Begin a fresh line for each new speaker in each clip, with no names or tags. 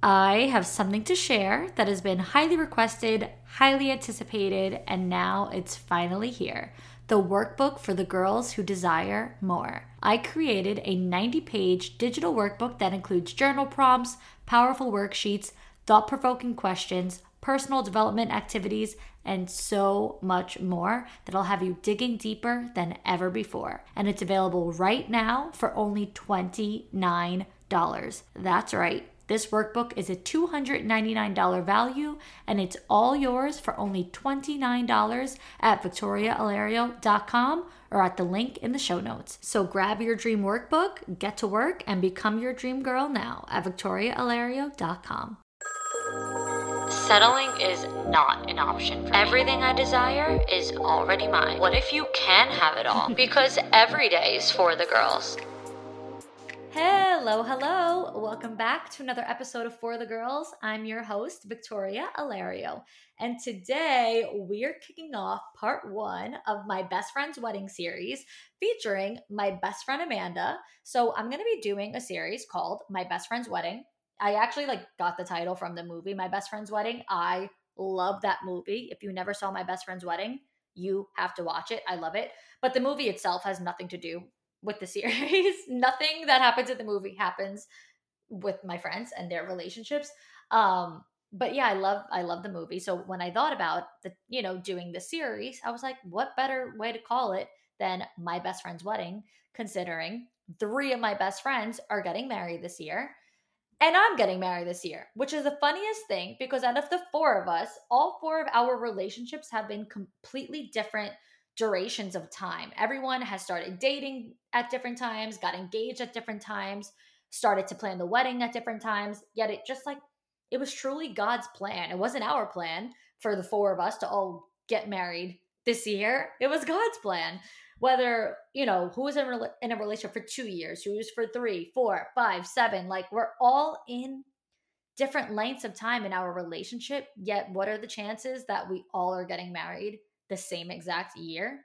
I have something to share that has been highly requested, highly anticipated, and now it's finally here. The workbook for the girls who desire more. I created a 90-page digital workbook that includes journal prompts, powerful worksheets, thought-provoking questions, personal development activities, and so much more that'll have you digging deeper than ever before. And it's available right now for only $29. That's right. This workbook is a $299 value, and it's all yours for only $29 at victoriaalario.com or at the link in the show notes. So grab your dream workbook, get to work, and become your dream girl now at victoriaalario.com.
Settling is not an option for me. Everything I desire is already mine. What if you can have it all? Because every day is for the girls.
Hello. Welcome back to another episode of For the Girls. I'm your host, Victoria Alario. And today we're kicking off part 1 of my best friend's wedding series featuring my best friend, Amanda. So I'm going to be doing a series called My Best Friend's Wedding. I actually got the title from the movie, My Best Friend's Wedding. I love that movie. If you never saw My Best Friend's Wedding, you have to watch it. I love it. But the movie itself has nothing to do with the series. Nothing that happens in the movie happens with my friends and their relationships. But yeah, I love the movie. So when I thought about doing the series, I was like, what better way to call it than My Best Friend's Wedding, considering 3 of my best friends are getting married this year. And I'm getting married this year, which is the funniest thing because out of the 4 of us, all 4 of our relationships have been completely different durations of time. Everyone has started dating at different times, got engaged at different times, started to plan the wedding at different times. Yet it was truly God's plan. It wasn't our plan for the 4 of us to all get married this year. It was God's plan. Whether, who was in a relationship for 2 years, who was for 3, 4, 5, 7, we're all in different lengths of time in our relationship. Yet what are the chances that we all are getting married the same exact year?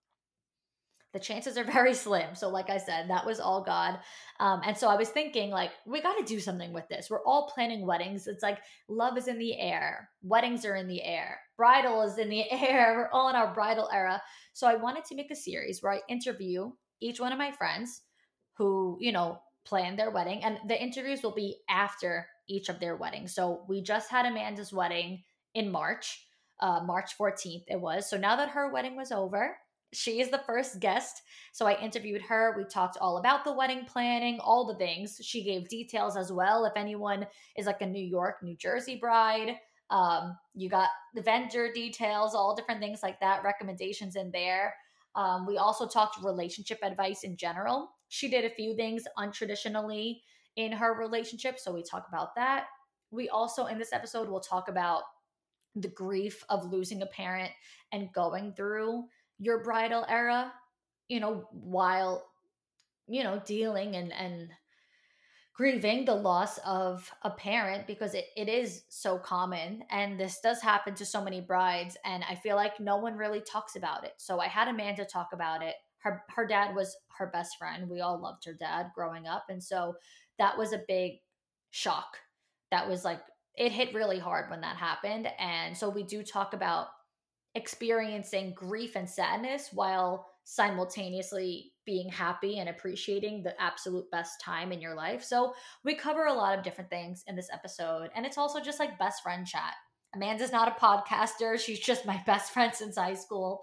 The chances are very slim. So like I said, that was all God. And so I was thinking we got to do something with this. We're all planning weddings. It's like love is in the air. Weddings are in the air. Bridal is in the air. We're all in our bridal era. So I wanted to make a series where I interview each one of my friends who, planned their wedding. And the interviews will be after each of their weddings. So we just had Amanda's wedding in March, March 14th it was. So now that her wedding was over, she is the first guest. So I interviewed her. We talked all about the wedding planning, all the things. She gave details as well. If anyone is like a New York, New Jersey bride, you got the vendor details, all different things like that, recommendations in there. We also talked relationship advice in general. She did a few things untraditionally in her relationship. So we talk about that. We also, in this episode, will talk about the grief of losing a parent and going through your bridal era, while, dealing and grieving the loss of a parent, because it is so common. And this does happen to so many brides. And I feel like no one really talks about it. So I had Amanda talk about it. Her dad was her best friend. We all loved her dad growing up. And so that was a big shock. That was it hit really hard when that happened. And so we do talk about experiencing grief and sadness while simultaneously being happy and appreciating the absolute best time in your life. So we cover a lot of different things in this episode. And it's also just best friend chat. Amanda's not a podcaster. She's just my best friend since high school.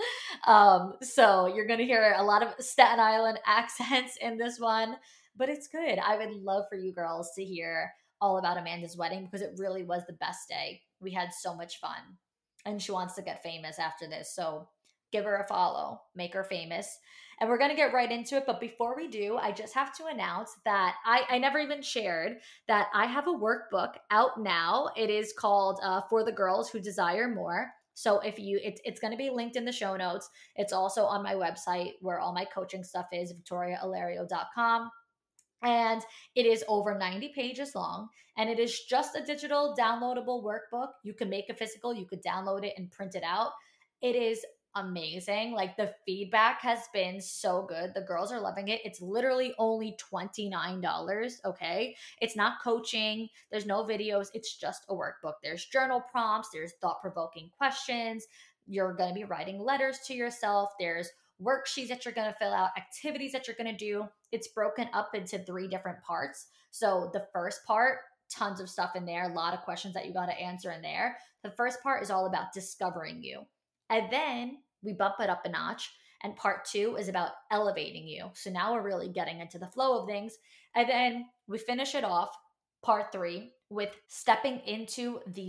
So you're going to hear a lot of Staten Island accents in this one, but it's good. I would love for you girls to hear all about Amanda's wedding because it really was the best day. We had so much fun. And she wants to get famous after this. So give her a follow, make her famous. And we're going to get right into it. But before we do, I just have to announce that I never even shared that I have a workbook out now. It is called For the Girls Who Desire More. So it's going to be linked in the show notes. It's also on my website where all my coaching stuff is, victoriaalario.com. And it is over 90 pages long, and it is just a digital downloadable workbook. You can make a physical, you could download it and print it out. It is amazing. Like the feedback has been so good. The girls are loving it. It's literally only $29. Okay. It's not coaching. There's no videos. It's just a workbook. There's journal prompts. There's thought provoking questions. You're going to be writing letters to yourself. There's worksheets that you're going to fill out, activities that you're going to do. It's broken up into 3 different parts. So the first part, tons of stuff in there, a lot of questions that you got to answer in there. The first part is all about discovering you. And then we bump it up a notch. And part 2 is about elevating you. So now we're really getting into the flow of things. And then we finish it off, part 3, with stepping into the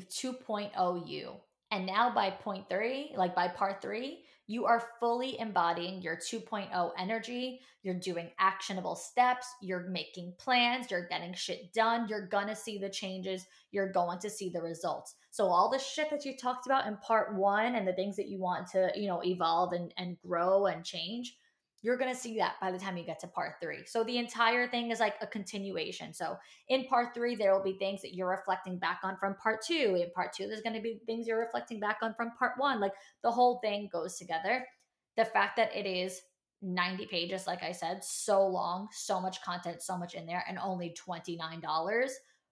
2.0 you. And now by point 3, like by part 3, you are fully embodying your 2.0 energy. You're doing actionable steps. You're making plans. You're getting shit done. You're going to see the changes. You're going to see the results. So all the shit that you talked about in part 1 and the things that you want to, evolve and grow and change, you're going to see that by the time you get to part 3. So the entire thing is like a continuation. So in part 3, there will be things that you're reflecting back on from part 2. In part 2, there's going to be things you're reflecting back on from part 1. Like the whole thing goes together. The fact that it is 90 pages, like I said, so long, so much content, so much in there, and only $29.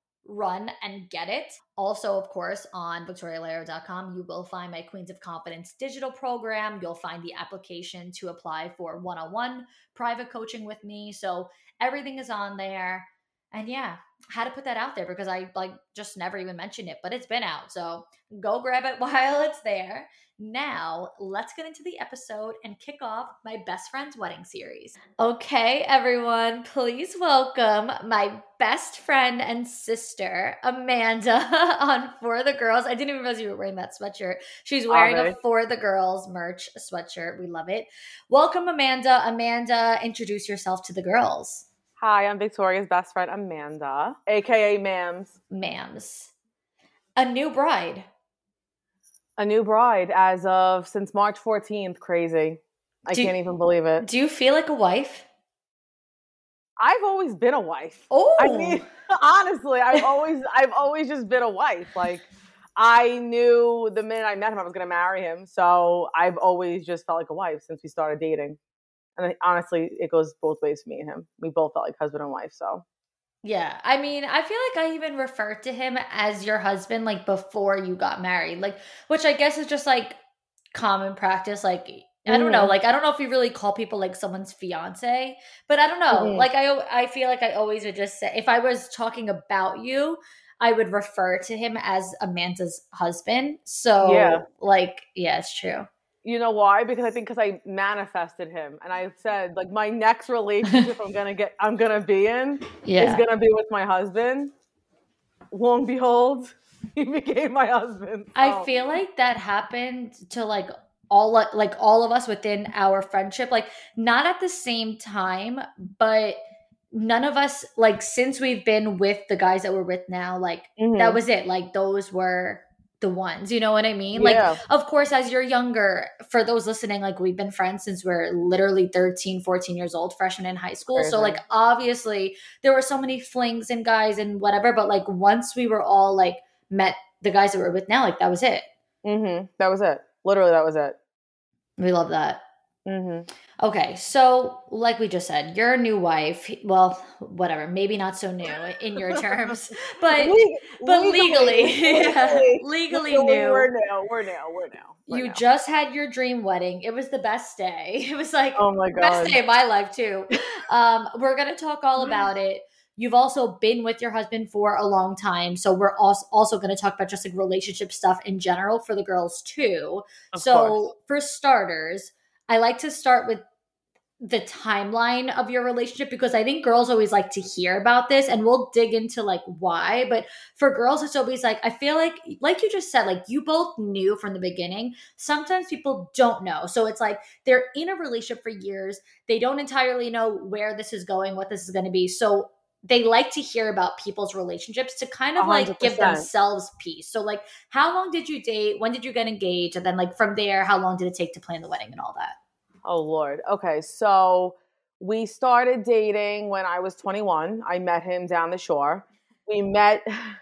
Run and get it. Also, of course, on victorialario.com, you will find my Queens of Confidence digital program. You'll find the application to apply for one-on-one private coaching with me. So everything is on there. And yeah, had to put that out there because I just never even mentioned it, but it's been out. So go grab it while it's there. Now, let's get into the episode and kick off my best friend's wedding series. Okay, everyone, please welcome my best friend and sister, Amanda, on For the Girls. I didn't even realize you were wearing that sweatshirt. She's wearing a For the Girls merch sweatshirt. We love it. Welcome, Amanda. Amanda, introduce yourself to the girls.
Hi, I'm Victoria's best friend, Amanda, aka Mams.
Mams. A new bride.
A new bride since March 14th. Crazy. I can't even believe it.
Do you feel like a wife?
I've always been a wife.
Oh.
I mean, honestly, I've always just been a wife. Like, I knew the minute I met him I was going to marry him. So I've always just felt like a wife since we started dating. And honestly, it goes both ways for me and him. We both felt like husband and wife, so.
Yeah, I mean, I feel like I even referred to him as your husband, like, before you got married, like, which I guess is just, like, common practice, like, I don't know, like, I don't know if you really call people, like, someone's fiance, but I don't know, like, I feel like I always would just say, if I was talking about you, I would refer to him as Amanda's husband, so, like, yeah, it's true.
You know why? Because I manifested him, and I said, like, my next relationship I'm gonna be in is gonna be with my husband. Lo and behold, he became my husband. So.
I feel like that happened to all of us within our friendship, like not at the same time, but none of us, like, since we've been with the guys that we're with now, like that was it. Like those were the ones, you know what I mean?
Yeah.
Like, of course, as you're younger, for those listening, like we've been friends since we're literally 13, 14 years old, freshmen in high school. Crazy. So like, obviously there were so many flings and guys and whatever, but like once we were all like met the guys that we're with now, like that was it.
That was it. Literally, that was it.
We love that. Okay, so like we just said, you're a new wife. Well, whatever, maybe not so new in your terms, but legally new.
We're new.
You just had your dream wedding. It was the best day. It was like,
oh my God,
best day of my life too. We're gonna talk all about it. You've also been with your husband for a long time, so we're also going to talk about just like relationship stuff in general for the girls too. Of course. For starters, I like to start with the timeline of your relationship because I think girls always like to hear about this, and we'll dig into like why. But for girls, it's always like, I feel like you just said, like you both knew from the beginning. Sometimes people don't know. So it's like they're in a relationship for years. They don't entirely know where this is going, what this is going to be. So they like to hear about people's relationships to kind of like 100%. Give themselves peace. So like, how long did you date? When did you get engaged? And then like from there, how long did it take to plan the wedding and all that?
Oh Lord. Okay. So we started dating when I was 21. I met him down the shore. We met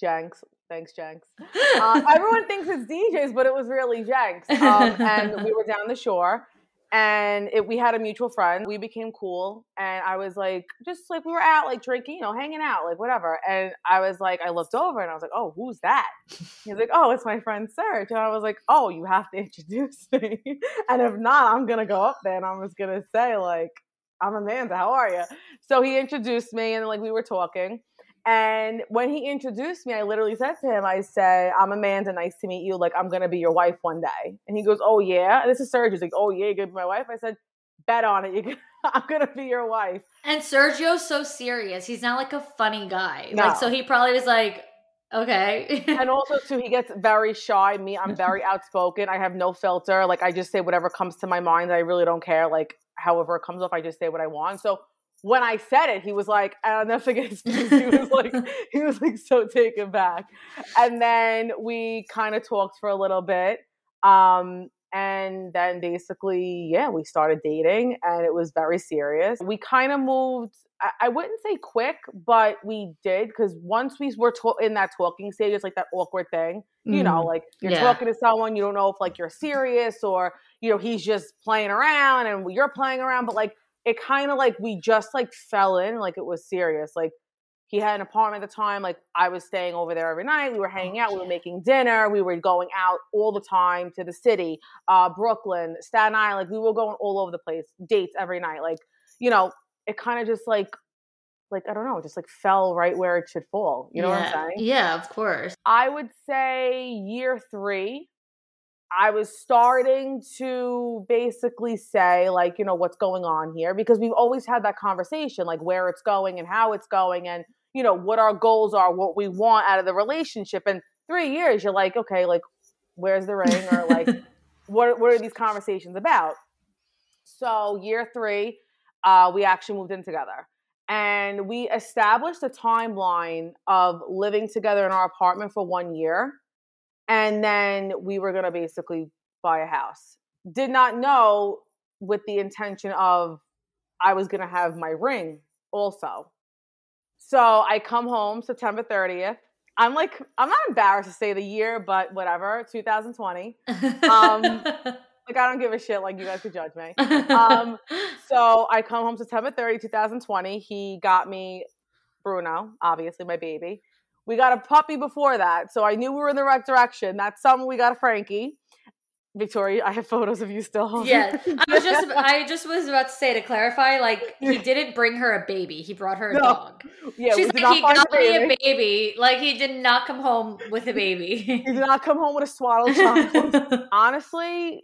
Jenks. Thanks, Jenks. Everyone thinks it's DJ's, but it was really Jenks. And we were down the shore, and we had a mutual friend. We became cool, and I was like, just like we were out, like drinking, hanging out, like whatever. And I was like, I looked over, and I was like, oh, who's that? He's like, oh, it's my friend Serge. And I was like, oh, you have to introduce me. And if not, I'm gonna go up there and I'm just gonna say like, I'm Amanda. How are you? So he introduced me, and like we were talking. And when he introduced me, I literally said to him, I said, I'm Amanda. Nice to meet you. Like, I'm going to be your wife one day. And he goes, oh, yeah. And this is Serge. He's like, oh, yeah, you're going to be my wife? I said, bet on it. I'm going to be your wife.
And Sergio's so serious. He's not like a funny guy.
No.
Like, so he probably was like, okay.
And also, too, he gets very shy. I'm very outspoken. I have no filter. Like, I just say whatever comes to my mind. I really don't care. Like, however it comes off, I just say what I want. So when I said it, he was like, I'll never forget his face. He was like so taken back. And then we kind of talked for a little bit. And then basically, yeah, we started dating, and it was very serious. We kind of moved, I wouldn't say quick, but we did, because once we were in that talking stage, it's like that awkward thing, like you're talking to someone, you don't know if like you're serious or, he's just playing around and you're playing around, but like, it kind of like we just like fell in, like it was serious. Like he had an apartment at the time. Like I was staying over there every night. We were hanging out. We were making dinner. We were going out all the time to the city, Brooklyn, Staten Island. Like we were going all over the place, dates every night. Like, it kind of just like, I don't know, just like fell right where it should fall. You know what I'm saying?
Yeah, of course.
I would say year 3. I was starting to basically say, like, what's going on here? Because we've always had that conversation, like where it's going and how it's going and, what our goals are, what we want out of the relationship. And 3 years, you're like, okay, like, where's the ring? Or like, what are these conversations about? So year 3, we actually moved in together. And we established a timeline of living together in our apartment for 1 year. And then we were going to basically buy a house. Did not know with the intention of I was going to have my ring also. So I come home September 30th. I'm not embarrassed to say the year, but whatever, 2020. Like, I don't give a shit. Like, you guys could judge me. So I come home September 30th, 2020. He got me Bruno, obviously my baby. We got a puppy before that, so I knew we were in the right direction. That summer, we got a Frankie. Victoria, I have photos of you still.
Yeah, I just was about to say, to clarify, like, he didn't bring her a baby. He brought her a dog.
Yeah,
she's like, he got me a baby. Like, he did not come home with a baby.
He did not come home with a swaddled child. Honestly,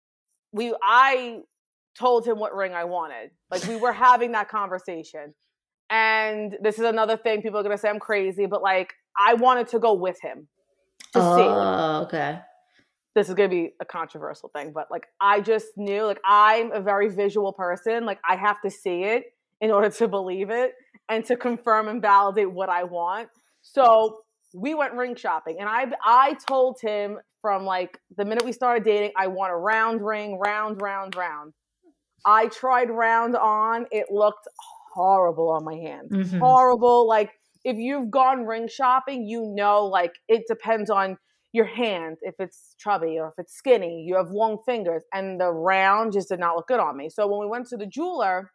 I told him what ring I wanted. Like, we were having that conversation. And this is another thing, people are going to say I'm crazy, but like, I wanted to go with him to see.
Oh, okay.
This is going to be a controversial thing, but like, I just knew, like, I'm a very visual person. Like, I have to see it in order to believe it and to confirm and validate what I want. So we went ring shopping, and I told him from like the minute we started dating, I want a round ring, round. I tried round on. It looked horrible on my hand. Mm-hmm. Horrible. Like, if you've gone ring shopping, like, it depends on your hand, if it's chubby or if it's skinny. You have long fingers, and the round just did not look good on me. So when we went to the jeweler,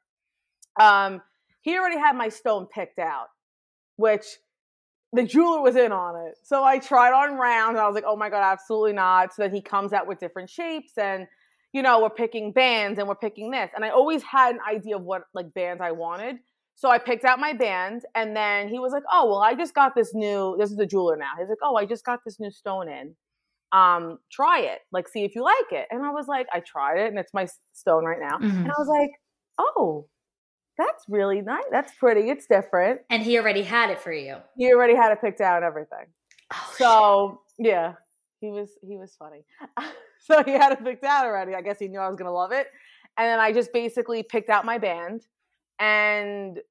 he already had my stone picked out, which the jeweler was in on it. So I tried on round, and I was like, oh my God, absolutely not. So then he comes out with different shapes, and we're picking bands and we're picking this. And I always had an idea of what like bands I wanted. So I picked out my band, and then he was like, oh, well, I just got this is the jeweler now. He's like, oh, I just got this new stone in. Try it. Like, see if you like it. And I was like, I tried it, and it's my stone right now. Mm-hmm. And I was like, oh, that's really nice. That's pretty. It's different.
And he already had it for you.
He already had it picked out and everything.
Oh,
so shit. Yeah, he was funny. So he had it picked out already. I guess he knew I was going to love it. And then I just basically picked out my band. And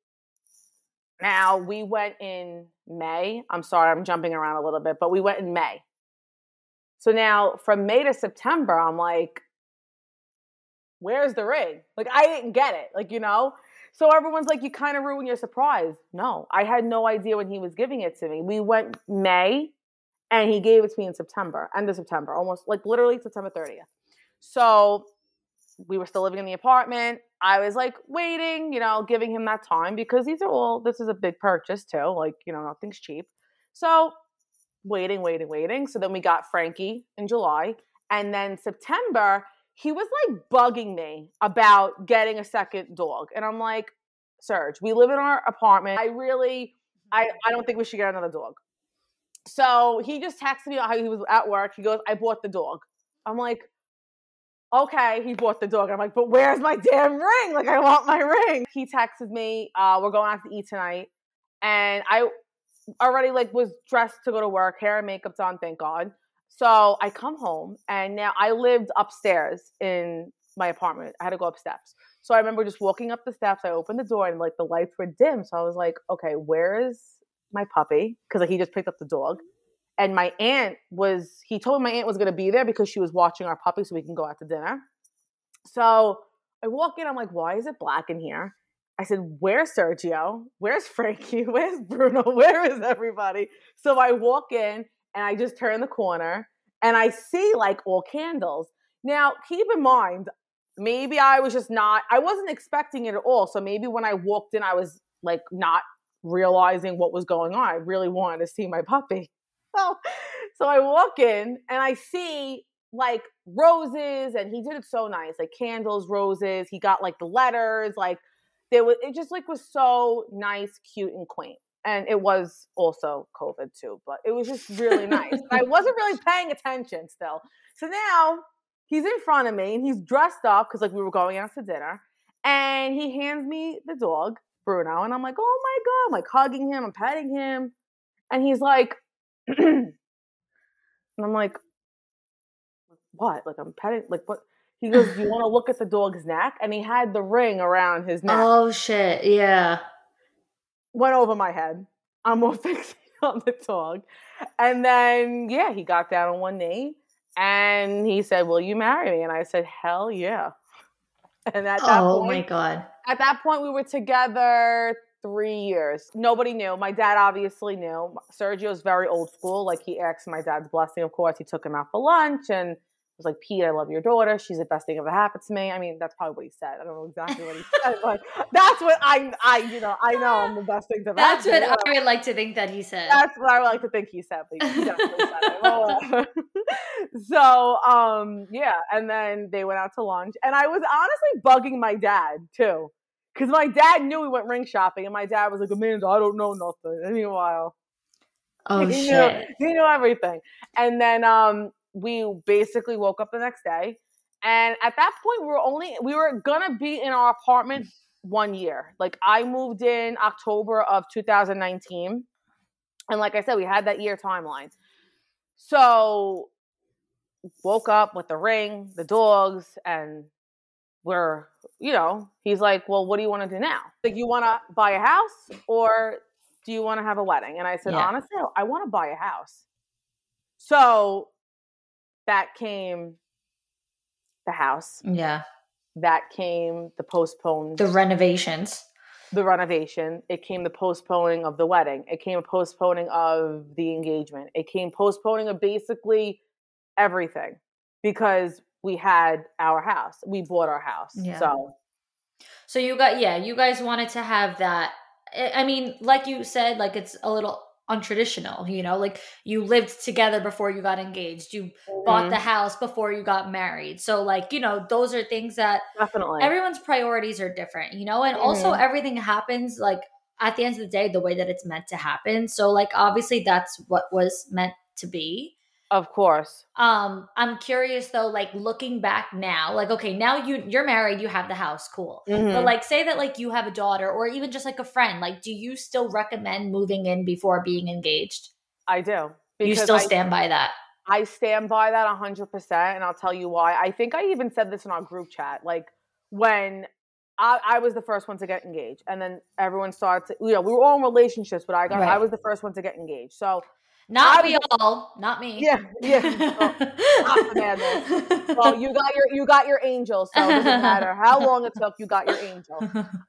now we went in May. I'm sorry, I'm jumping around a little bit, but we went in May. So now from May to September, I'm like, where's the ring? Like, I didn't get it. Like, So everyone's like, you kind of ruined your surprise. No, I had no idea when he was giving it to me. We went May, and he gave it to me in September, end of September, almost like literally September 30th. So we were still living in the apartment. I was like waiting, giving him that time because this is a big purchase too. Like, nothing's cheap. So waiting. So then we got Frankie in July. And then September, he was like bugging me about getting a second dog. And I'm like, Serge, we live in our apartment. I don't think we should get another dog. So he just texted me how he was at work. He goes, I bought the dog. I'm like, okay, he bought the dog. I'm like, but where's my damn ring? Like, I want my ring. He texted me, we're going out to eat tonight. And I already was dressed to go to work, hair and makeup's on, thank God. So I come home, and now I lived upstairs in my apartment. I had to go up steps. So I remember just walking up the steps. I opened the door, and the lights were dim. So I was like, okay, where is my puppy? Because he just picked up the dog. And he told me my aunt was going to be there because she was watching our puppy so we can go out to dinner. So I walk in, I'm like, why is it black in here? I said, where's Sergio? Where's Frankie? Where's Bruno? Where is everybody? So I walk in, and I just turn the corner, and I see all candles. Now, keep in mind, maybe I wasn't expecting it at all. So maybe when I walked in, I was not realizing what was going on. I really wanted to see my puppy. So I walk in, and I see roses, and he did it so nice, candles, roses. He got the letters, it just was so nice, cute, and quaint. And it was also COVID too, but it was just really nice. I wasn't really paying attention still. So now he's in front of me, and he's dressed up because we were going out to dinner, and he hands me the dog, Bruno, and I'm like, oh my God, I'm hugging him, I'm petting him, and he's like, and I'm like, what? I'm petting, what? He goes, do you want to look at the dog's neck? And he had the ring around his neck.
Oh, shit. Yeah.
Went over my head. I'm more fixated on the dog. And then, he got down on one knee, and he said, will you marry me? And I said, hell yeah. And at that point,
my God.
At that point, we were together 3 years. Nobody knew. My dad obviously knew. Sergio's very old school. He asked my dad's blessing, of course. He took him out for lunch and was like, Pete, I love your daughter. She's the best thing ever happened to me. I mean, that's probably what he said. I don't know exactly what he said, but that's what I know I'm the best thing to ever happen.
That's what I would like to think that he said.
That's what I would like to think he said, but he definitely said it. So, and then they went out to lunch, and I was honestly bugging my dad too. Because my dad knew we went ring shopping, and my dad was like, Amanda, I don't know nothing. And meanwhile, he knew everything. And then we basically woke up the next day. And at that point, we were going to be in our apartment 1 year. I moved in October of 2019. And like I said, we had that year timeline. So woke up with the ring, the dogs, and he's like, well, what do you want to do now? You want to buy a house, or do you want to have a wedding? And I said, honestly, I want to buy a house. So that came the house.
Yeah.
That came the postponed.
The renovations.
The renovation. It came the postponing of the wedding. It came a postponing of the engagement. It came postponing of basically everything because we had our house. We bought our house.
Yeah.
So
you guys wanted to have that. I mean, like you said, it's a little untraditional, you lived together before you got engaged. You bought the house before you got married. So those are things that
definitely
everyone's priorities are different, and also everything happens at the end of the day, the way that it's meant to happen. So obviously that's what was meant to be.
Of course.
I'm curious though, looking back now, okay, now you're married, you have the house, cool. Mm-hmm. But say that you have a daughter or even just a friend, do you still recommend moving in before being engaged?
I do.
You still stand by that?
I stand by that 100%, and I'll tell you why. I think I even said this in our group chat, when I was the first one to get engaged, and then everyone started to, we were all in relationships, but I was the first one to get engaged. So
Not we all, not me.
Yeah. Well, not the madness. Well, you got your angel, so it doesn't matter how long it took. You got your angel.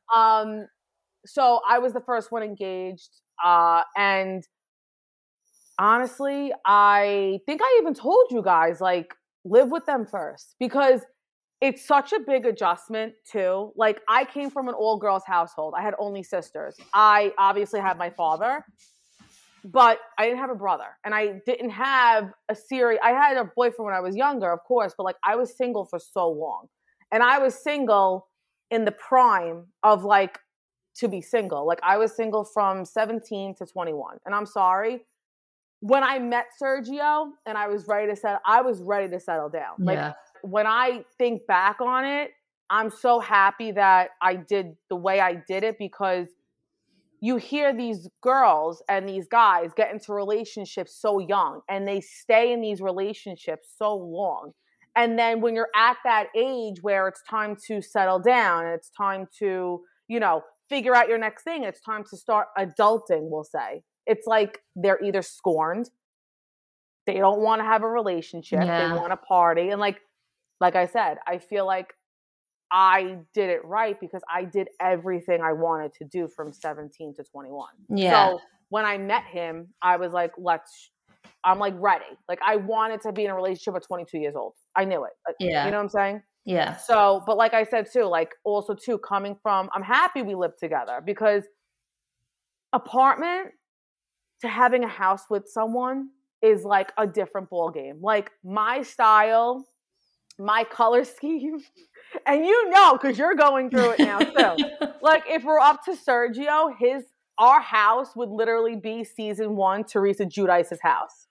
So I was the first one engaged, and honestly, I think I even told you guys, like, live with them first, because it's such a big adjustment too. Like, I came from an all-girls household. I had only sisters. I obviously had my father, but I didn't have a brother, and I didn't have I had a boyfriend when I was younger, of course, but like, I was single for so long, and I was single in the prime of like, to be single. Like, I was single from 17 to 21. And I'm sorry, when I met Sergio and I was ready to settle down. Like, when I think back on it, I'm so happy that I did the way I did it, because you hear these girls and these guys get into relationships so young, and they stay in these relationships so long. And then when you're at that age where it's time to settle down, and it's time to, figure out your next thing, it's time to start adulting, we'll say. It's like they're either scorned, they don't want to have a relationship, they want to party. And like I said, I feel like I did it right, because I did everything I wanted to do from 17 to 21. Yeah. So when I met him, I was like, I'm like ready. Like, I wanted to be in a relationship at 22 years old. I knew it. Yeah. You know what I'm saying? Yeah. So, but like I said too, like, also too, coming from, I'm happy we lived together, because apartment to having a house with someone is like a different ball game. Like, my style, my color scheme, and because you're going through it now too. Like, if we're up to Sergio, our house would literally be season 1 Teresa Giudice's house.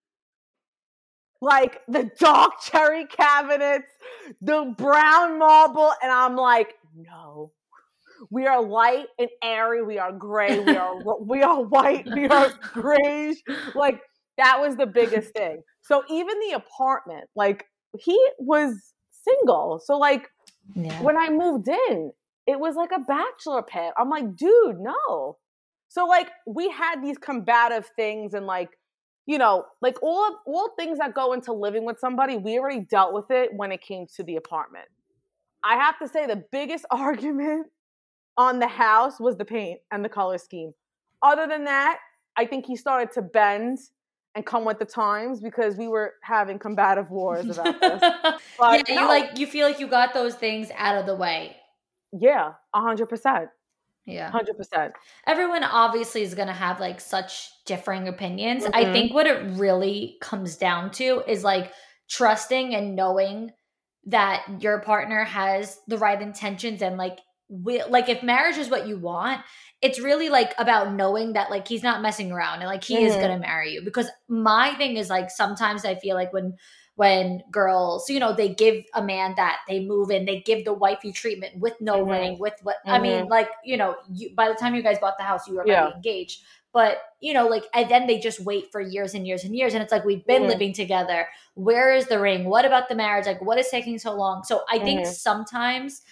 Like, the dark cherry cabinets, the brown marble, and I'm like, no. We are light and airy. We are gray. We are white. We are grayish. Like, that was the biggest thing. So even the apartment, like, he was single. So like, when I moved in, it was like a bachelor pad. I'm like, dude, no. So like, we had these combative things, and like, like all things that go into living with somebody, we already dealt with it when it came to the apartment. I have to say, the biggest argument on the house was the paint and the color scheme. Other than that, I think he started to bend and come with the times, because we were having combative wars about this. But
you feel like you got those things out of the way.
Yeah, 100%.
Yeah.
100%.
Everyone obviously is going to have like such differing opinions. Mm-hmm. I think what it really comes down to is like trusting and knowing that your partner has the right intentions, and like if marriage is what you want, it's really like about knowing that like he's not messing around, and like he is going to marry you. Because my thing is like, sometimes I feel like when girls, they give a man that they move in, they give the wifey treatment with no ring, with what, I mean, like, by the time you guys bought the house, you were already engaged. But, like, and then they just wait for years and years and years. And it's like, we've been living together. Where is the ring? What about the marriage? Like, what is taking so long? So I think sometimes,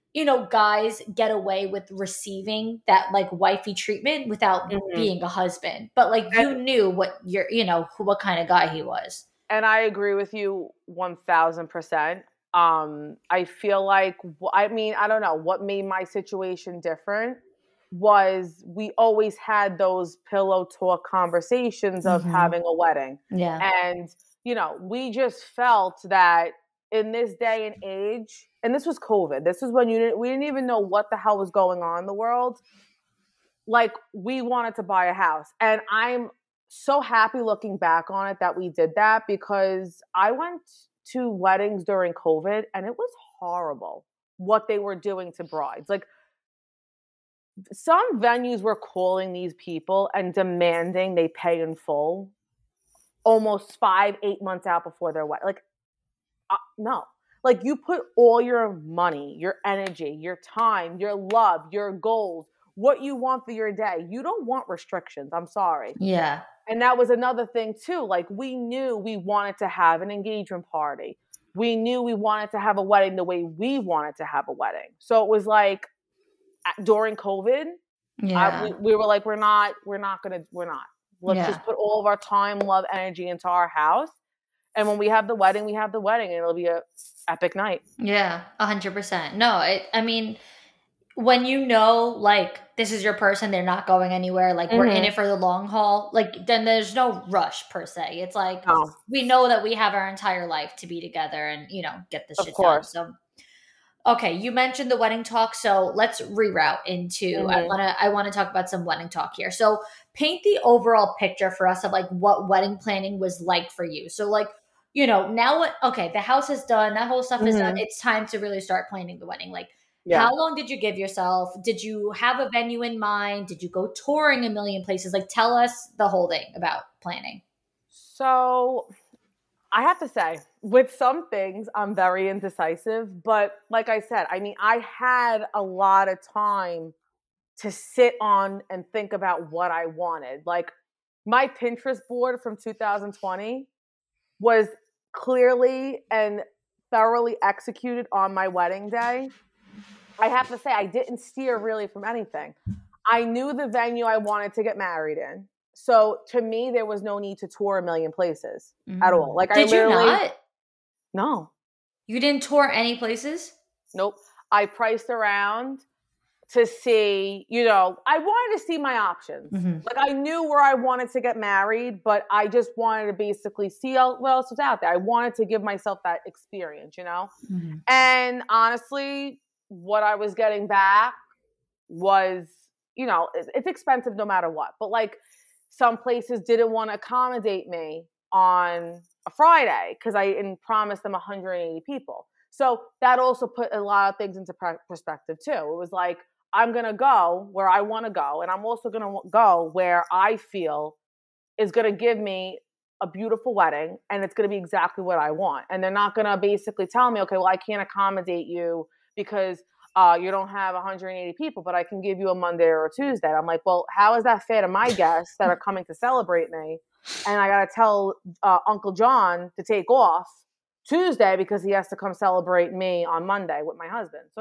guys get away with receiving that like wifey treatment without being a husband. But like, you knew what what kind of guy he was.
And I agree with you 1000%. I feel like, I don't know what made my situation different was we always had those pillow talk conversations of having a wedding. Yeah. And, we just felt that in this day and age, and this was COVID, this is when we didn't even know what the hell was going on in the world. Like, we wanted to buy a house. And I'm so happy looking back on it that we did that, because I went to weddings during COVID and it was horrible what they were doing to brides. Like, some venues were calling these people and demanding they pay in full almost 5-8 months out before their wedding. Like, no. Like, you put all your money, your energy, your time, your love, your goals, what you want for your day. You don't want restrictions. I'm sorry.
Yeah.
And that was another thing too. Like, we knew we wanted to have an engagement party. We knew we wanted to have a wedding the way we wanted to have a wedding. So it was like, during COVID, we were like, we're not. Let's just put all of our time, love, energy into our house. And when we have the wedding, we have the wedding, and it'll be a epic night.
Yeah, 100%. No, I mean, when you know, like, this is your person, they're not going anywhere, like, we're in it for the long haul, like, then there's no rush per se. It's like, we know that we have our entire life to be together and, you know, get this shit done. So, okay, you mentioned the wedding talk, so let's reroute into, I want to talk about some wedding talk here. So paint the overall picture for us of like what wedding planning was like for you. So like, you know, now the house is done, that whole stuff is done. It's time to really start planning the wedding. Like, how long did you give yourself? Did you have a venue in mind? Did you go touring a million places? Like, tell us the whole thing about planning.
So I have to say, with some things, I'm very indecisive. But like I said, I mean, I had a lot of time to sit on and think about what I wanted. Like, my Pinterest board from 2020 was clearly and thoroughly executed on my wedding day. I have to say, I didn't steer really from anything. I knew the venue I wanted to get married in. So to me, there was no need to tour a million places at all. Like,
Did you not?
No.
You didn't tour any places?
Nope. I priced around to see, you know, I wanted to see my options. Like, I knew where I wanted to get married, but I just wanted to basically see what else was out there. I wanted to give myself that experience, you know? And honestly, what I was getting back was, you know, it's expensive no matter what. But like, some places didn't want to accommodate me on a Friday because I promised them 180 people. So that also put a lot of things into perspective too. It was like, I'm going to go where I want to go. And I'm also going to go where I feel is going to give me a beautiful wedding. And it's going to be exactly what I want. And they're not going to basically tell me, okay, well, I can't accommodate you because you don't have 180 people, but I can give you a Monday or a Tuesday. I'm like, well, how is that fair to my guests that are coming to celebrate me? And I got to tell Uncle John to take off Tuesday because he has to come celebrate me on Monday with my husband. So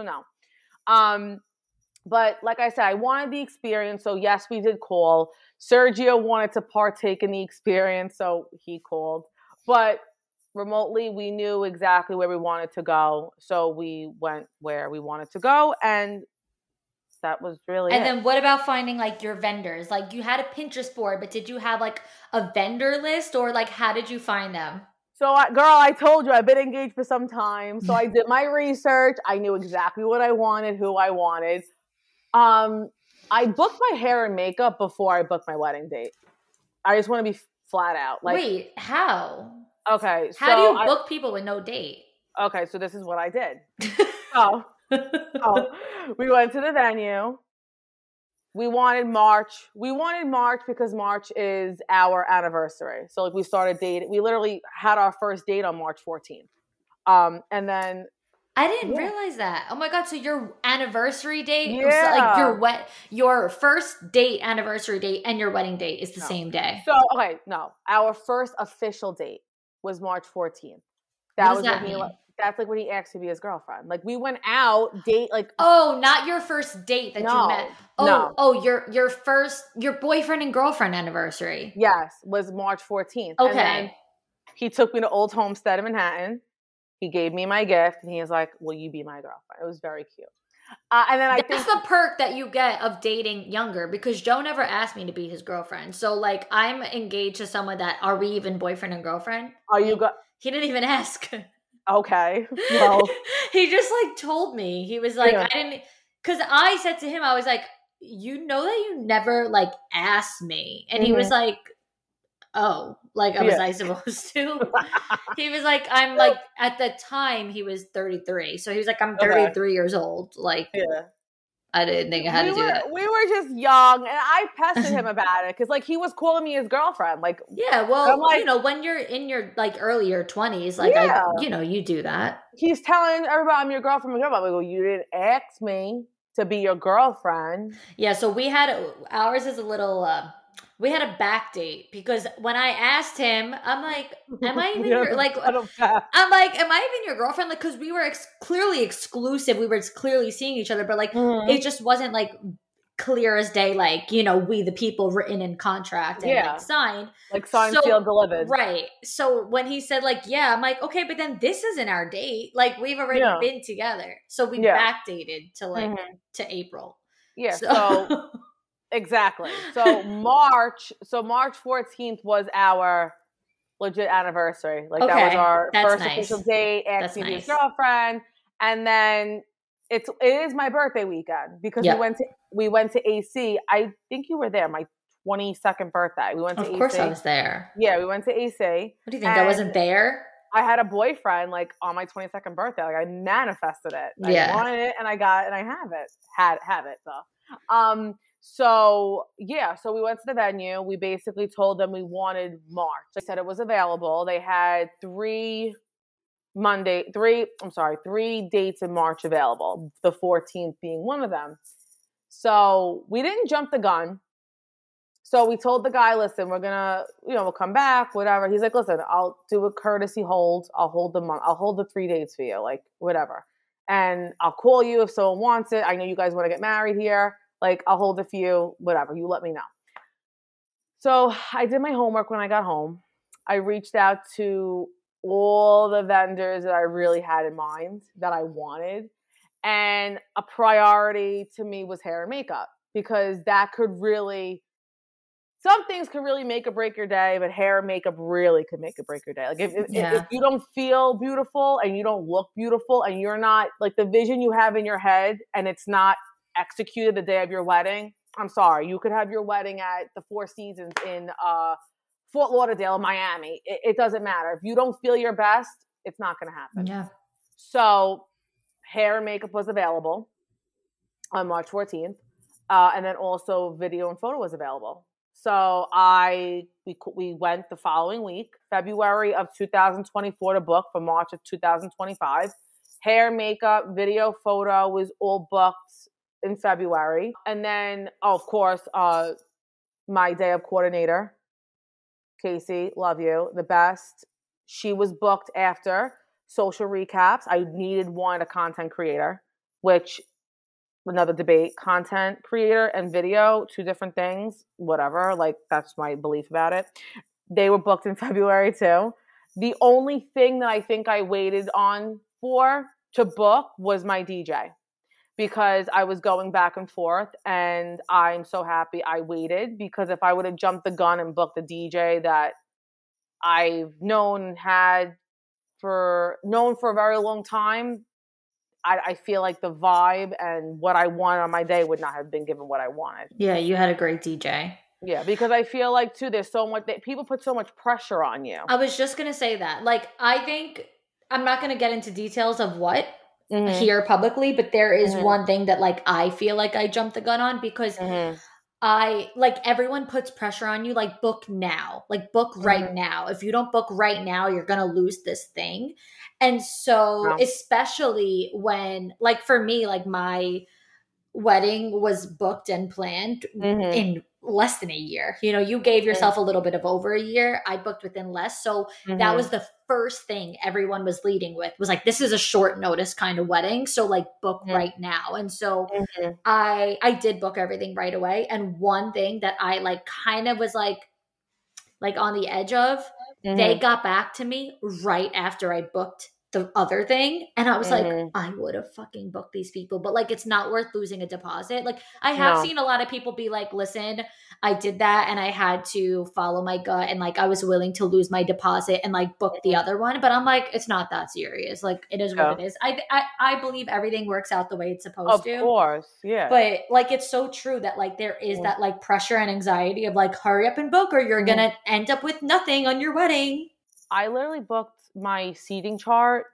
no. But like I said, I wanted the experience. So yes, we did call. Sergio wanted to partake in the experience, so he called. But remotely, we knew exactly where we wanted to go. So we went where we wanted to go. And that was really
And then what about finding like your vendors? Like, you had a Pinterest board, but did you have like a vendor list, or like, how did you find them?
So, girl, I told you I've been engaged for some time. So I did my research. I knew exactly what I wanted, who I wanted. I booked my hair and makeup before I booked my wedding date. I just want to be flat out. Like,
wait, how?
Okay.
How do you book people with no date?
Okay, so this is what I did. So we went to the venue. We wanted March. We wanted March because March is our anniversary. So like, we started dating. We literally had our first date on March 14th. And then
I didn't realize that. Oh my God. So your anniversary date, like your first date, anniversary date, and your wedding date is the same day.
So, okay, no. Our first official date was March 14th.
What does that mean?
That's like when he asked to be his girlfriend. Like, we went out, date, like.
Oh, not your first date that you met. Oh, your boyfriend and girlfriend anniversary.
Yes, was March 14th.
Okay.
And then he took me to Old Homestead in Manhattan. He gave me my gift, and he was like, "Will you be my girlfriend?" It was very cute. And then
that's the perk that you get of dating younger, because Joe never asked me to be his girlfriend. So like, I'm engaged to someone that, are we even boyfriend and girlfriend? He didn't even ask.
Okay. Well,
he just like told me. He was like, I didn't, because I said to him, I was like, you know that you never like asked me. And he was like, oh, like, was I supposed to? He was like, I'm like, at the time he was 33. So he was like, I'm 33 years old. Like, I didn't think I had to do that.
We were just young, and I pestered him about it because, like, he was calling me his girlfriend. Like,
yeah, well, like, you know, when you're in your like earlier 20s, like, you do that.
He's telling everybody I'm your girlfriend. I go, you didn't ask me to be your girlfriend.
Yeah, so ours is a little. We had a back date because when I asked him, I'm like, am I even I'm like, am I even your girlfriend? Like, because we were clearly exclusive. We were clearly seeing each other, but like, it just wasn't like clear as day, like, you know, we the people written in contract and like signed.
Like signed, sealed, delivered.
Right. So when he said like, yeah, I'm like, okay, but then this isn't our date. Like we've already been together. So we backdated to like to April.
Yeah. So exactly. So March 14th was our legit anniversary. Like that was our first official date. Asked me to be his girlfriend. And then it is my birthday weekend because we went to AC. I think you were there. My 22nd birthday. We went to AC.
Of course I was there.
Yeah, we went to AC.
What do you think? I wasn't there?
I had a boyfriend like on my 22nd birthday. Like I manifested it. I wanted it and I have it. Have it though. So we went to the venue. We basically told them we wanted March. They said it was available. They had 3 dates in March available, the 14th being one of them. So we didn't jump the gun. So we told the guy, listen, we're going to, we'll come back, whatever. He's like, listen, I'll do a courtesy hold. I'll hold the 3 dates for you, like whatever. And I'll call you if someone wants it. I know you guys want to get married here. Like I'll hold it for you, whatever. You let me know. So I did my homework when I got home. I reached out to all the vendors that I really had in mind that I wanted. And a priority to me was hair and makeup because that could really, some things could really make or break your day, but hair and makeup really could make or break your day. Like if you don't feel beautiful and you don't look beautiful and you're not like the vision you have in your head and it's not executed the day of your wedding, I'm sorry. You could have your wedding at the Four Seasons in Fort Lauderdale, Miami. It doesn't matter. If you don't feel your best, it's not going to happen. Yeah. So hair and makeup was available on March 14th. And then also video and photo was available. So we went the following week, February of 2024 to book for March of 2025. Hair, makeup, video, photo was all booked in February. And then, of course, my day of coordinator, Casey, love you, the best. She was booked after social recaps. I needed a content creator, which another debate, content creator and video, 2 different things, whatever. Like that's my belief about it. They were booked in February too. The only thing that I think I waited on to book was my DJ because I was going back and forth and I'm so happy I waited because if I would have jumped the gun and booked a DJ that I've known for a very long time, I feel like the vibe and what I wanted on my day would not have been given what I wanted.
Yeah, you had a great DJ.
Yeah, because I feel like too, there's so much that people put so much pressure on you.
I was just going to say that. Like, I think I'm not going to get into details of what here publicly, but there is one thing that like I feel like I jumped the gun on because I like everyone puts pressure on you, like book now, like book right now. If you don't book right now, you're going to lose this thing. And so especially when like for me, like my wedding was booked and planned in less than a year. You know, you gave yourself a little bit of over a year. I booked within less. So that was the first thing everyone was leading with was like, this is a short notice kind of wedding. So like book right now. And so I did book everything right away. And one thing that I like kind of was like on the edge of, they got back to me right after I booked the other thing. And I was like, I would have fucking booked these people, but like, it's not worth losing a deposit. Like I have seen a lot of people be like, listen, I did that and I had to follow my gut. And like, I was willing to lose my deposit and like book the other one. But I'm like, it's not that serious. Like it is what it is. I believe everything works out the way it's supposed to.
Of course. Yeah.
But like, it's so true that like, there is that like pressure and anxiety of like, hurry up and book or you're going to end up with nothing on your wedding.
I literally booked my seating chart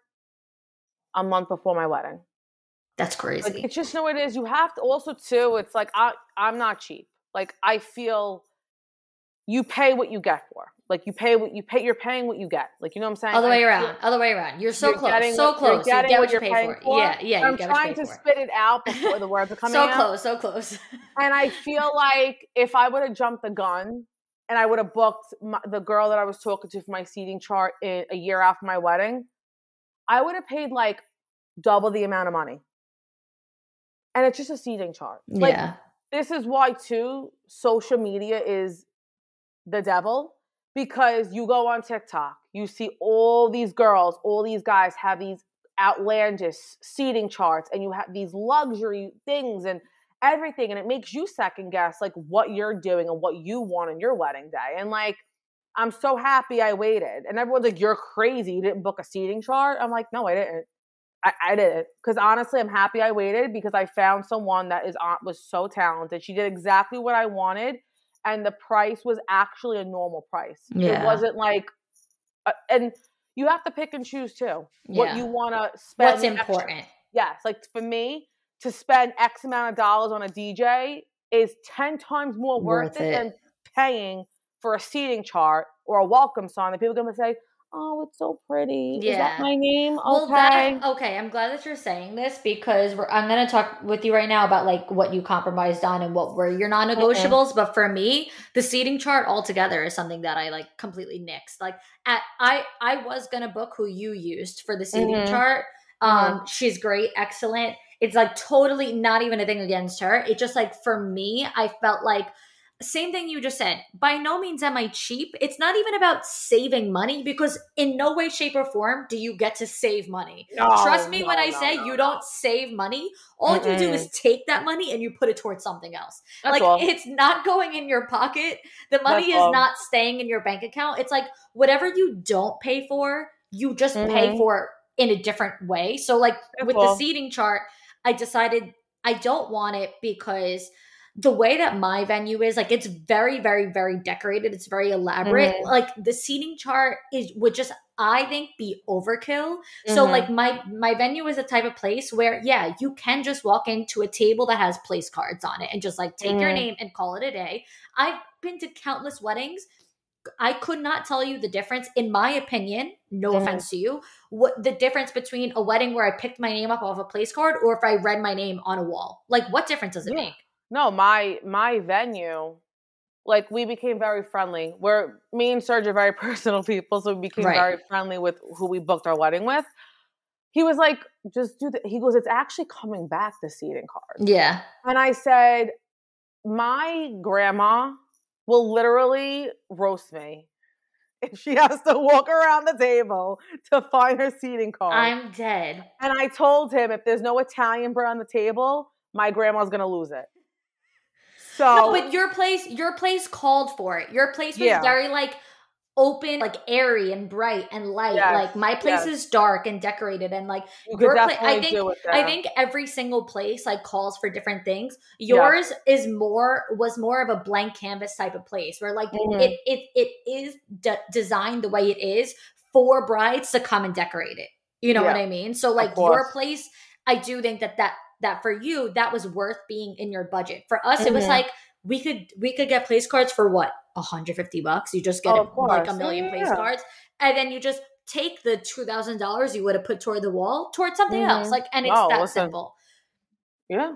a month before my wedding.
That's crazy.
Like, it's just what it is. You have to also too. It's like I'm not cheap. Like I feel you pay what you get for. Like you pay what you pay. You're paying what you get. Like you know what I'm saying?
Other way around. You're so close. So close. You get what you're paying for. Yeah.
I'm trying to spit it out before the words are coming
out. So close.
And I feel like if I would have jumped the gun and I would have booked the girl that I was talking to for my seating chart a year after my wedding, I would have paid like double the amount of money. And it's just a seating chart. Like, this is why too, social media is the devil, because you go on TikTok, you see all these girls, all these guys have these outlandish seating charts, and you have these luxury things and everything, and it makes you second guess like what you're doing and what you want on your wedding day. And like, I'm so happy I waited. And everyone's like, you're crazy, you didn't book a seating chart. I'm like, no, I didn't. I didn't, because honestly, I'm happy I waited, because I found someone that was so talented. She did exactly what I wanted, and the price was actually a normal price.
Yeah.
It wasn't like, and you have to pick and choose too what you want to spend.
What's important?
Extra. Yes, like for me to spend X amount of dollars on a DJ is 10 times more worth it than paying for a seating chart or a welcome song that people are going to say, oh, it's so pretty. Yeah. Is that my name? Okay.
Well, okay. I'm glad that you're saying this, because I'm going to talk with you right now about like what you compromised on and what were your non-negotiables. But for me, the seating chart altogether is something that I like completely nixed. Like I was going to book who you used for the seating chart. She's great. Excellent. It's like totally not even a thing against her. It just like, for me, I felt like, same thing you just said. By no means am I cheap. It's not even about saving money, because in no way, shape, or form do you get to save money. Trust me when I say you don't save money. All you do is take that money and you put it towards something else. That's like all. It's not going in your pocket. The money is not staying in your bank account. It's like whatever you don't pay for, you just pay for in a different way. So like with the seating chart, I decided I don't want it, because the way that my venue is, like, it's very, very, very decorated. It's very elaborate. Like the seating chart would just, I think, be overkill. So like my venue is a type of place where, yeah, you can just walk into a table that has place cards on it and just like take your name and call it a day. I've been to countless weddings. I could not tell you the difference, in my opinion, no offense to you, what the difference between a wedding where I picked my name up off a place card or if I read my name on a wall. Like, what difference does it make?
No, my venue, like, we became very friendly. Me and Serge are very personal people, so we became very friendly with who we booked our wedding with. He was like, just do he goes, it's actually coming back, the seating card.
Yeah.
And I said, my grandma will literally roast me if she has to walk around the table to find her seating card.
I'm dead.
And I told him, if there's no Italian bread on the table, my grandma's going to lose it. So,
no, but your place called for it. Your place was very like open, like airy and bright and light. Yes, like my place is dark and decorated, and like your place. I think every single place like calls for different things. Yours was more of a blank canvas type of place where like it is designed the way it is for brides to come and decorate it. You know what I mean? So like your place, I do think that for you, that was worth being in your budget. For us, it was like we could get place cards for what, $150. You just get like a million place cards, and then you just take the $2,000 you would have put toward the wall towards something else. Like, and it's simple.
Yeah.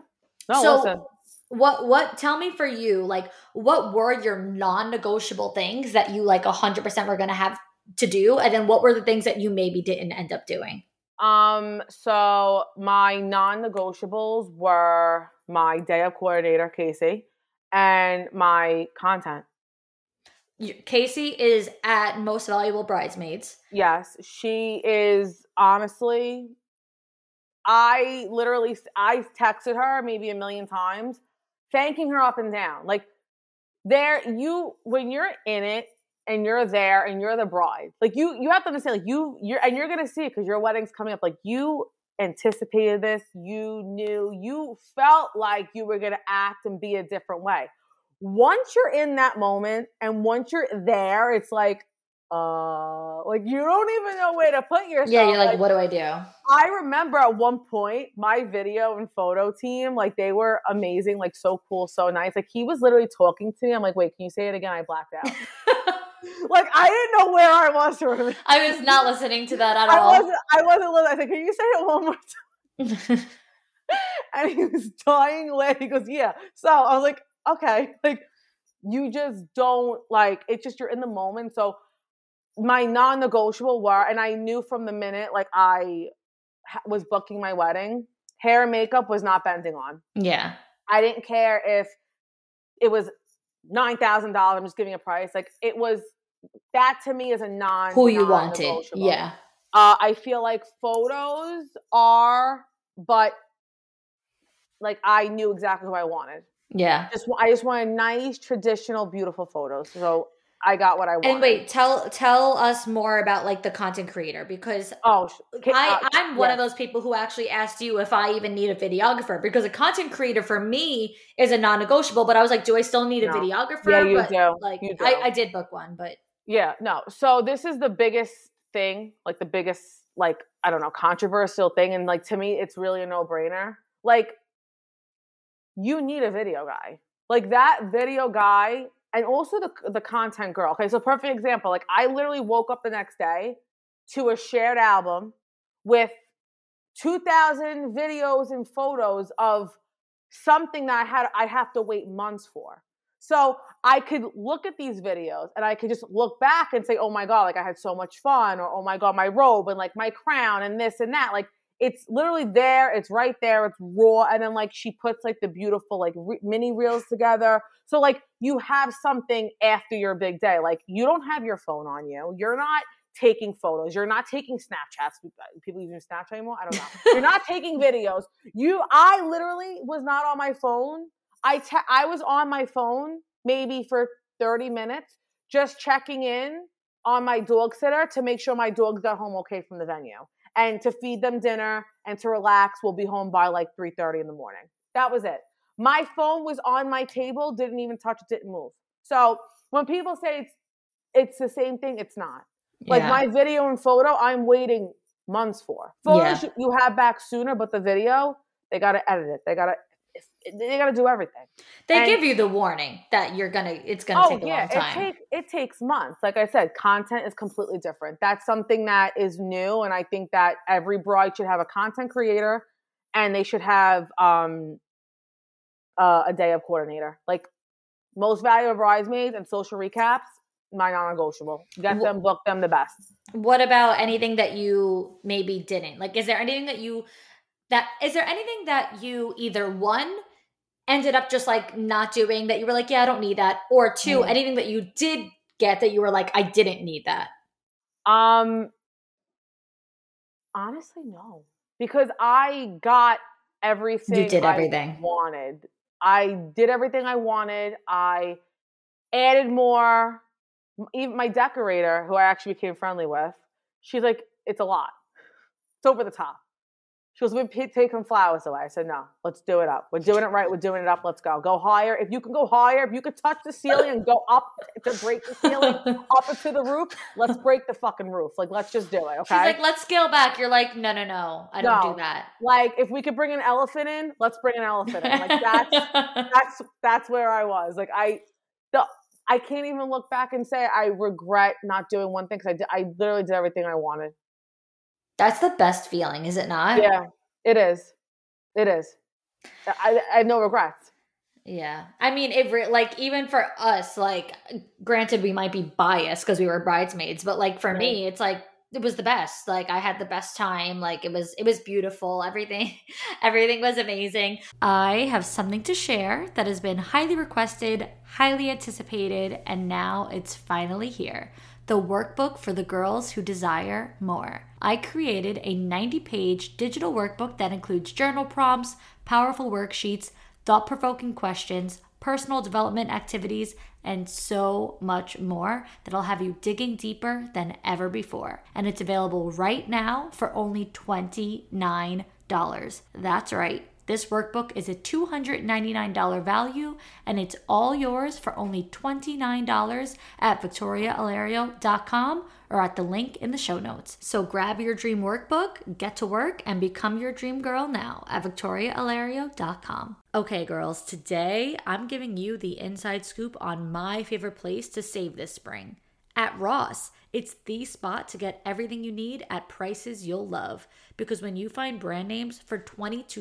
What? Tell me, for you, like, what were your non-negotiable things that you like 100% were going to have to do, and then what were the things that you maybe didn't end up doing?
So my non-negotiables were my day of coordinator, Casey, and my content.
Casey is at Most Valuable Bridesmaids.
Yes, she is. Honestly, I texted her maybe 1 million times, thanking her up and down. Like, when you're in it, and you're there and you're the bride, like you have to understand, like you're going to see it because your wedding's coming up. Like, you anticipated this, you knew, you felt like you were going to act and be a different way. Once you're in that moment and once you're there, it's like you don't even know where to put yourself.
Yeah, you're like, what do I do?
I remember at one point, my video and photo team, like, they were amazing, like, so cool, so nice. Like, he was literally talking to me. I'm like, wait, can you say it again? I blacked out. Like, I didn't know where I was.
I was not listening to that at all.
I wasn't listening. I said, can you say it one more time? And he was dying away. He goes, yeah. So I was like, okay. Like, you just don't, like, it's just, you're in the moment. So my non-negotiable were, and I knew from the minute, like, I was booking my wedding, hair and makeup was not bending on.
Yeah.
I didn't care if it was $9,000. I'm just giving a price. Like it was, that to me is a
Who you wanted. Yeah.
I feel like photos are, but like I knew exactly who I wanted.
Yeah.
I just wanted nice, traditional, beautiful photos. So I got what I wanted.
And wait, tell us more about like the content creator, because I'm one of those people who actually asked you if I even need a videographer, because a content creator for me is a non-negotiable. But I was like, do I still need a videographer?
Yeah, you
but
do.
Like
you do.
I did book one, but
yeah, no. So this is the biggest thing, like the biggest, like, I don't know, controversial thing. And like, to me, it's really a no-brainer. Like, you need a video guy. Like that video guy, and also the content girl. Okay, so perfect example. Like I literally woke up the next day to a shared album with 2,000 videos and photos of something that I have to wait months for. So I could look at these videos and I could just look back and say, oh my God, like I had so much fun, or oh my God, my robe and like my crown and this and that. Like it's literally there. It's right there. It's raw. And then like she puts like the beautiful like mini reels together. So like you have something after your big day. Like you don't have your phone on you. You're not taking photos. You're not taking Snapchats. People using Snapchat anymore? I don't know. You're not taking videos. I literally was not on my phone. I was on my phone maybe for 30 minutes, just checking in on my dog sitter to make sure my dogs got home okay from the venue, and to feed them dinner and to relax. We'll be home by like 3:30 in the morning. That was it. My phone was on my table, didn't even touch it, didn't move. So when people say it's the same thing, it's not. Like my video and photo, I'm waiting months for. Photos you have back sooner, but the video, they got to edit it. They got to do everything.
They give you the warning that it's gonna take a long time.
It takes months. Like I said, content is completely different. That's something that is new, and I think that every bride should have a content creator, and they should have a day of coordinator. Like most valuable bridesmaids and social recaps, my non-negotiable. Get them, book them, the best.
What about anything that you maybe didn't? Like, is there anything that you either one ended up just like not doing that you were like, yeah, I don't need that, or two, anything that you did get that you were like, I didn't need that?
Honestly, no, because I got everything.
You did everything
I wanted. I did everything I wanted. I added more. Even my decorator, who I actually became friendly with, she's like, it's a lot. It's over the top. She goes, we're taking flowers away. I said, no, let's do it up. We're doing it right. We're doing it up. Let's go. Go higher. If you can go higher, if you could touch the ceiling and go up to break the ceiling, up into the roof, let's break the fucking roof. Like, let's just do it, okay?
She's like, let's scale back. You're like, no, I don't do that.
Like, if we could bring an elephant in, let's bring an elephant in. Like, that's where I was. Like, I can't even look back and say I regret not doing one thing, because I literally did everything I wanted.
That's the best feeling, is it not?
Yeah, it is. It is. I have no regrets.
Yeah. I mean, even for us, like, granted, we might be biased because we were bridesmaids, but like for me, it's like, it was the best. Like I had the best time. Like it was beautiful. Everything was amazing. I have something to share that has been highly requested, highly anticipated, and now it's finally here. The workbook for the girls who desire more. I created a 90-page digital workbook that includes journal prompts, powerful worksheets, thought-provoking questions, personal development activities, and so much more that'll have you digging deeper than ever before. And it's available right now for only $29. That's right. This workbook is a $299 value, and it's all yours for only $29 at victoriaalario.com or at the link in the show notes. So grab your dream workbook, get to work, and become your dream girl now at victoriaalario.com. Okay, girls, today I'm giving you the inside scoop on my favorite place to save this spring. At Ross. It's the spot to get everything you need at prices you'll love. Because when you find brand names for 20 to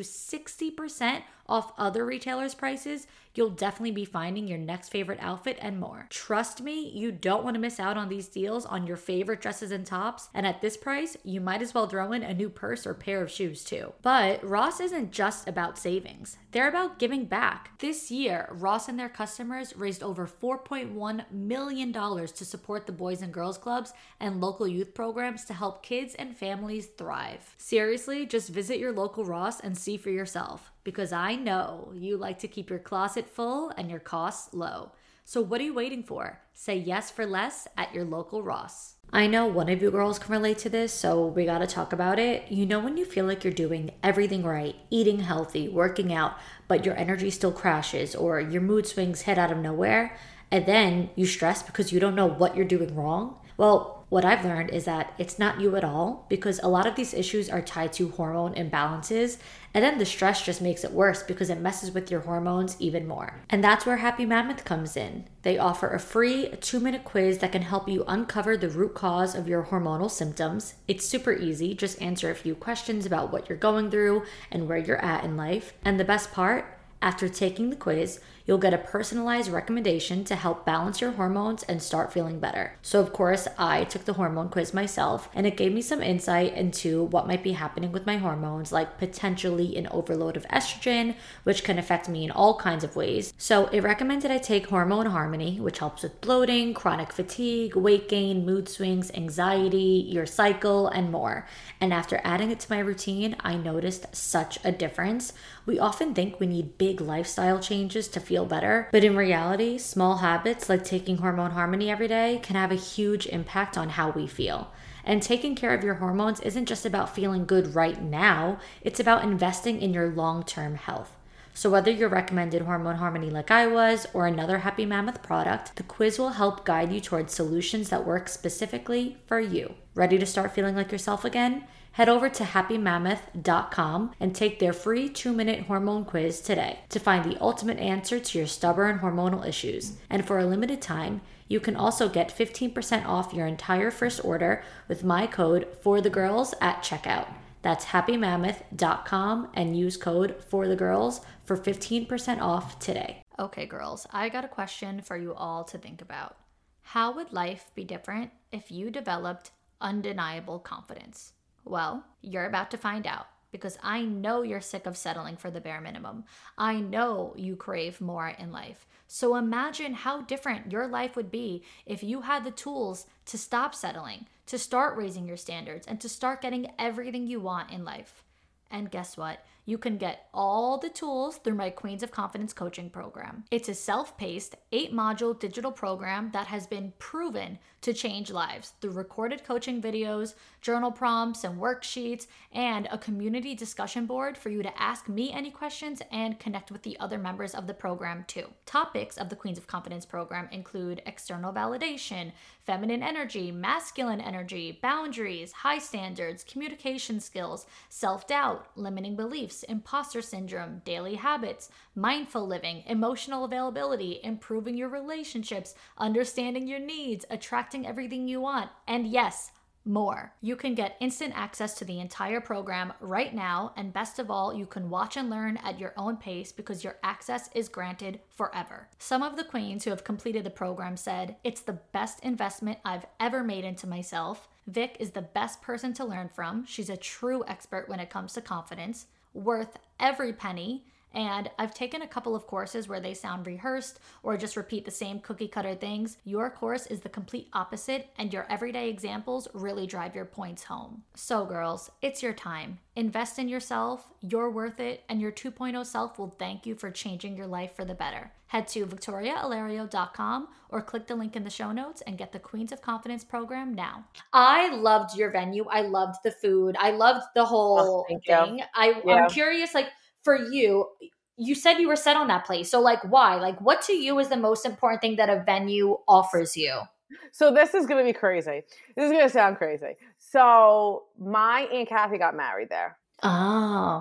60% off other retailers' prices, you'll definitely be finding your next favorite outfit and more. Trust me, you don't want to miss out on these deals on your favorite dresses and tops. And at this price, you might as well throw in a new purse or pair of shoes too. But Ross isn't just about savings. They're about giving back. This year, Ross and their customers raised over $4.1 million to support the Boys and Girls Clubs and local youth programs to help kids and families thrive. Seriously, just visit your local Ross and see for yourself, because I know you like to keep your closet full and your costs low. So what are you waiting for? Say yes for less at your local Ross. I know one of you girls can relate to this, so we gotta talk about it. You know when you feel like you're doing everything right, eating healthy, working out, but your energy still crashes or your mood swings hit out of nowhere, and then you stress because you don't know what you're doing wrong? Well, what I've learned is that it's not you at all, because a lot of these issues are tied to hormone imbalances, and then the stress just makes it worse because it messes with your hormones even more. And that's where Happy Mammoth comes in. They offer a free 2-minute quiz that can help you uncover the root cause of your hormonal symptoms. It's super easy, just answer a few questions about what you're going through and where you're at in life. And the best part, after taking the quiz, you'll get a personalized recommendation to help balance your hormones and start feeling better. So of course, I took the hormone quiz myself, and it gave me some insight into what might be happening with my hormones, like potentially an overload of estrogen, which can affect me in all kinds of ways. So it recommended I take Hormone Harmony, which helps with bloating, chronic fatigue, weight gain, mood swings, anxiety, your cycle, and more. And after adding it to my routine, I noticed such a difference. We often think we need big lifestyle changes to feel better, but in reality, small habits like taking Hormone Harmony every day can have a huge impact on how we feel. And taking care of your hormones isn't just about feeling good right now, it's about investing in your long-term health. So whether you're recommended Hormone Harmony like I was, or another Happy Mammoth product, the quiz will help guide you towards solutions that work specifically for you. Ready to start feeling like yourself again? Head over to happymammoth.com and take their free 2-minute hormone quiz today to find the ultimate answer to your stubborn hormonal issues. And for a limited time, you can also get 15% off your entire first order with my code FORTHEGIRLS at checkout. That's happymammoth.com and use code FORTHEGIRLS for 15% off today. Okay, girls, I got a question for you all to think about. How would life be different if you developed undeniable confidence? Well, you're about to find out, because I know you're sick of settling for the bare minimum. I know you crave more in life. So imagine how different your life would be if you had the tools to stop settling, to start raising your standards, and to start getting everything you want in life. And guess what? You can get all the tools through my Queens of Confidence coaching program. It's a self-paced, 8-module digital program that has been proven to change lives through recorded coaching videos, journal prompts and worksheets, and a community discussion board for you to ask me any questions and connect with the other members of the program too. Topics of the Queens of Confidence program include external validation, feminine energy, masculine energy, boundaries, high standards, communication skills, self-doubt, limiting beliefs, imposter syndrome, daily habits, mindful living, emotional availability, improving your relationships, understanding your needs, attracting everything you want, and yes, more. You can get instant access to the entire program right now, and best of all, you can watch and learn at your own pace because your access is granted forever. Some of the queens who have completed the program said, "It's the best investment I've ever made into myself. Vic is the best person to learn from. She's a true expert when it comes to confidence, worth every penny. And I've taken a couple of courses where they sound rehearsed or just repeat the same cookie cutter things. Your course is the complete opposite, and your everyday examples really drive your points home." So girls, it's your time. Invest in yourself, you're worth it, and your 2.0 self will thank you for changing your life for the better. Head to victoriaalario.com or click the link in the show notes and get the Queens of Confidence program now. I loved your venue. I loved the food. I loved the whole thing. I'm curious, like, for you, you said you were set on that place. So like, why? Like, what to you is the most important thing that a venue offers you?
So this is going to be crazy. This is going to sound crazy. So my Aunt Kathy got married there.
Oh.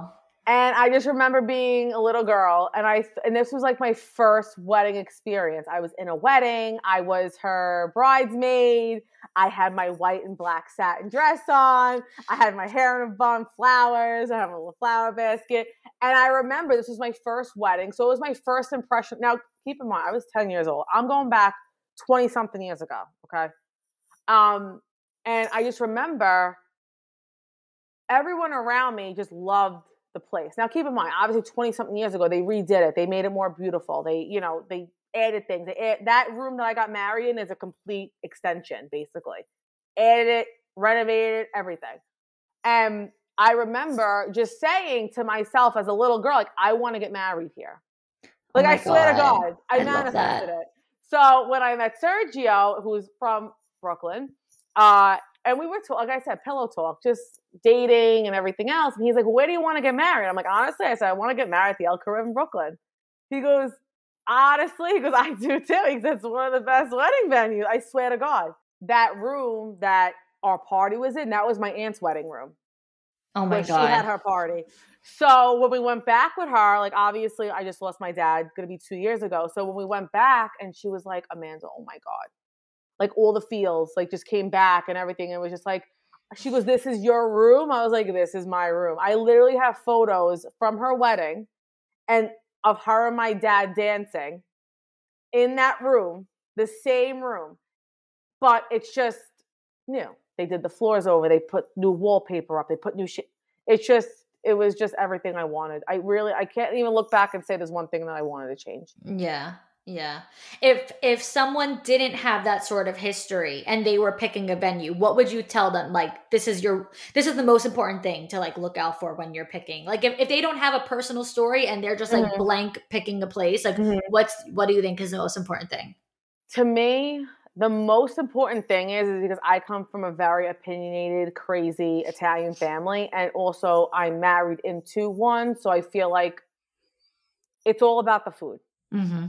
And I just remember being a little girl, and this was like my first wedding experience. I was in a wedding. I was her bridesmaid. I had my white and black satin dress on. I had my hair in a bun, flowers. I had a little flower basket. And I remember this was my first wedding. So it was my first impression. Now, keep in mind, I was 10 years old. I'm going back 20-something years ago, okay? And I just remember everyone around me just loved the place. Now, keep in mind, obviously 20-something years ago, they redid it. They made it more beautiful. They added things. That room that I got married in is a complete extension, basically. Added it, renovated everything. And I remember just saying to myself as a little girl, like, I want to get married here. Like, I swear to God, I manifested it. So when I met Sergio, who's from Brooklyn, and we were, like I said, pillow talk, just dating and everything else. And he's like, where do you want to get married? I'm like, honestly, I said, I want to get married at the El Caribe in Brooklyn. He goes, honestly, because I do too. He said, it's one of the best wedding venues. I swear to God. That room that our party was in, that was my aunt's wedding room.
Oh my God.
She had her party. So when we went back with her, like, obviously I just lost my dad, going to be 2 years ago. So when we went back and she was like, Amanda, oh my God. Like all the feels like just came back and everything. And it was just like, she goes, this is your room? I was like, this is my room. I literally have photos from her wedding and of her and my dad dancing in that room, the same room. But it's just new. They did the floors over. They put new wallpaper up. They put new shit. It was just everything I wanted. I can't even look back and say there's one thing that I wanted to change.
Yeah. Yeah. If someone didn't have that sort of history and they were picking a venue, what would you tell them? Like, this is the most important thing to like look out for when you're picking. Like if they don't have a personal story and they're just like blank picking a place, like what do you think is the most important thing?
To me, the most important thing is because I come from a very opinionated, crazy Italian family. And also I'm married into one. So I feel like it's all about the food. Mm-hmm.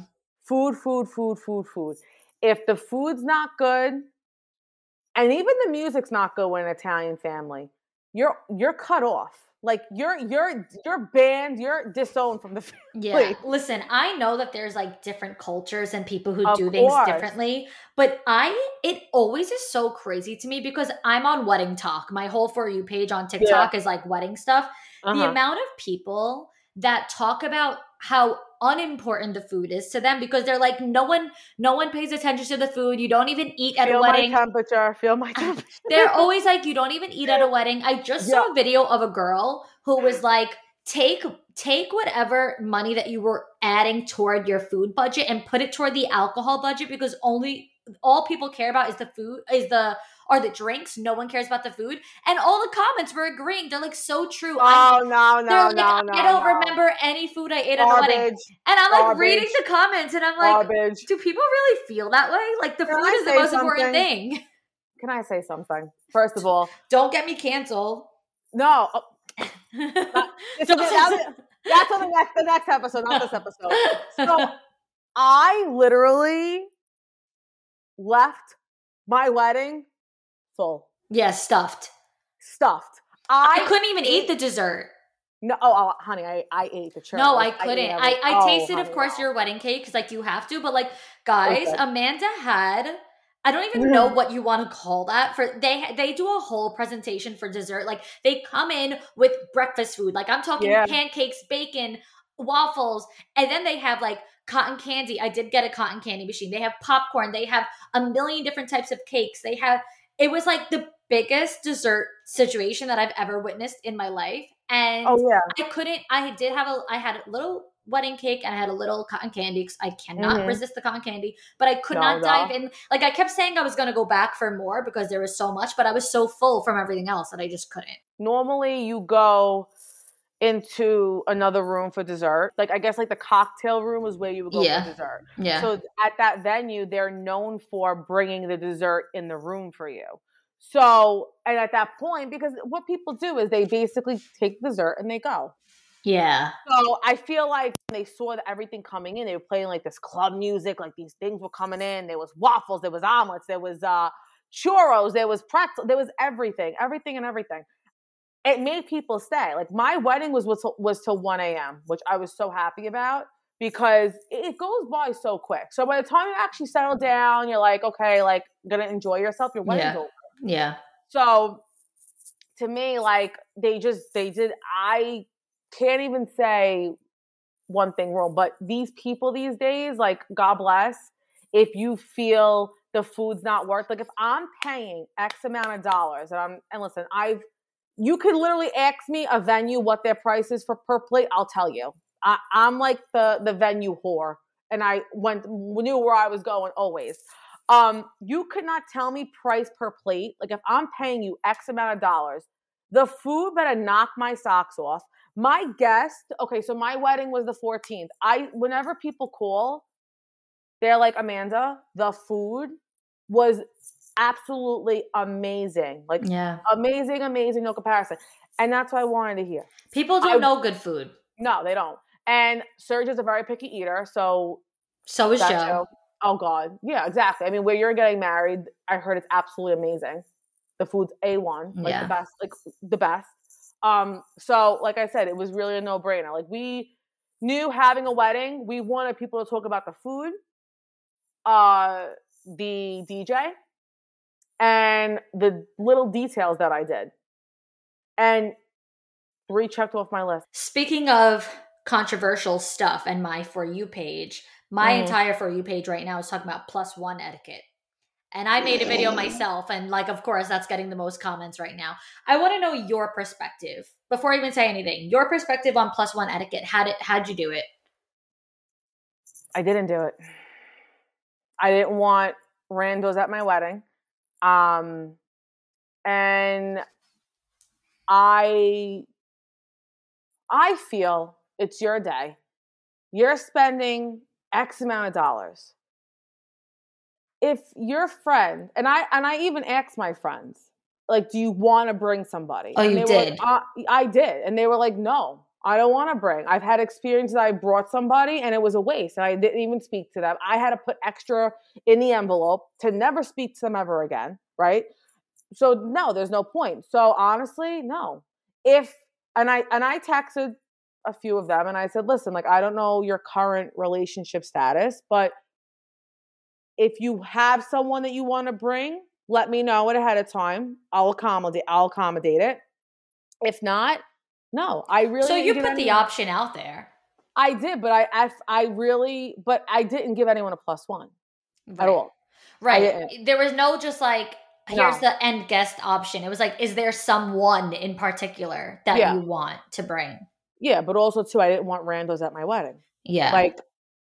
Food. If the food's not good, and even the music's not good in an Italian family, you're cut off. Like you're banned, you're disowned from the family.
Yeah. Listen, I know that there's like different cultures and people who do things differently, but it always is so crazy to me because I'm on Wedding Talk. My whole For You page on TikTok is like wedding stuff. The amount of people that talk about how unimportant the food is to them because they're like, no one pays attention to the food. You don't even eat at a wedding.
Feel my temperature.
They're always like, you don't even eat at a wedding. I just saw a video of a girl who was like, take whatever money that you were adding toward your food budget and put it toward the alcohol budget because all people care about is the food, are the drinks. No one cares about the food. And all the comments were agreeing. They're like, so true. I don't remember any food I ate at a wedding. And I'm like reading the comments and I'm like, do people really feel that way? Like the food is the most important thing.
Can I say something? First of all,
don't get me canceled.
No. That's on the next episode, not this episode. So I literally left my wedding full.
Yeah, stuffed.
I
couldn't even eat the dessert.
No, honey, I ate the churros.
No, I couldn't. I tasted, of course, your wedding cake because like you have to, but like guys, Amanda had. I don't even know what you want to call that. They do a whole presentation for dessert. Like they come in with breakfast food. Like I'm talking pancakes, bacon, waffles, and then they have like cotton candy. I did get a cotton candy machine. They have popcorn. They have a million different types of cakes. It was like the biggest dessert situation that I've ever witnessed in my life. And I had a little wedding cake and I had a little cotton candy because I cannot resist the cotton candy, but I could not dive in. Like I kept saying I was going to go back for more because there was so much, but I was so full from everything else that I just couldn't.
Normally you go into another room for dessert. Like I guess like the cocktail room is where you would go for dessert. Yeah. So at that venue, they're known for bringing the dessert in the room for you. So, and at that point, because what people do is they basically take dessert and they go.
Yeah.
So I feel like when they saw everything coming in, they were playing like this club music, like these things were coming in. There was waffles, there was omelets, there was churros, there was pretzel, there was everything. it made people stay. Like my wedding was till 1 a.m., which I was so happy about because it goes by so quick. So by the time you actually settle down, you're like, okay, like gonna enjoy yourself. Your wedding's over.
Yeah.
So to me, like they did. I can't even say one thing wrong, but these people these days, like God bless, if you feel the food's not worth, like if I'm paying X amount of dollars and listen, you could literally ask me a venue what their price is for per plate. I'll tell you. I'm like the venue whore, and I knew where I was going always. You could not tell me price per plate. Like if I'm paying you X amount of dollars, the food better knock my socks off. My guest, okay, so my wedding was the 14th. Whenever people call, they're like, Amanda, the food was absolutely amazing. Like amazing, no comparison. And that's what I wanted to hear.
People don't know good food.
No, they don't. And Serge is a very picky eater, so
is Joe.
Oh God. Yeah, exactly. I mean, where you're getting married, I heard it's absolutely amazing. The food's A1, like the best. So like I said, it was really a no-brainer. Like we knew having a wedding, we wanted people to talk about the food, the DJ, and the little details that I did. And 3 checked off my list.
Speaking of controversial stuff and my For You page, my entire For You page right now is talking about +1 etiquette. And I made a video myself, and like, of course, that's getting the most comments right now. I want to know your perspective before I even say anything. Your perspective on +1 etiquette. How'd you do it?
I didn't do it. I didn't want randos at my wedding, and I feel it's your day. You're spending X amount of dollars. If your friend, and I even asked my friends, like, do you want to bring somebody?
Oh, you did?
Like, I did. And they were like, no, I don't want to bring. I've had experiences I brought somebody and it was a waste. And I didn't even speak to them. I had to put extra in the envelope to never speak to them ever again, right? So no, there's no point. So honestly, no. And I texted a few of them and I said, listen, like, I don't know your current relationship status, but if you have someone that you want to bring, let me know it ahead of time. I'll accommodate it. If not, no. I really.
So you put the option out there.
I did, but I didn't give anyone a +1 at all.
Right. There was no just like, here's the end guest option. It was like, is there someone in particular that you want to bring?
Yeah, but also too, I didn't want randos at my wedding.
Yeah.
Like,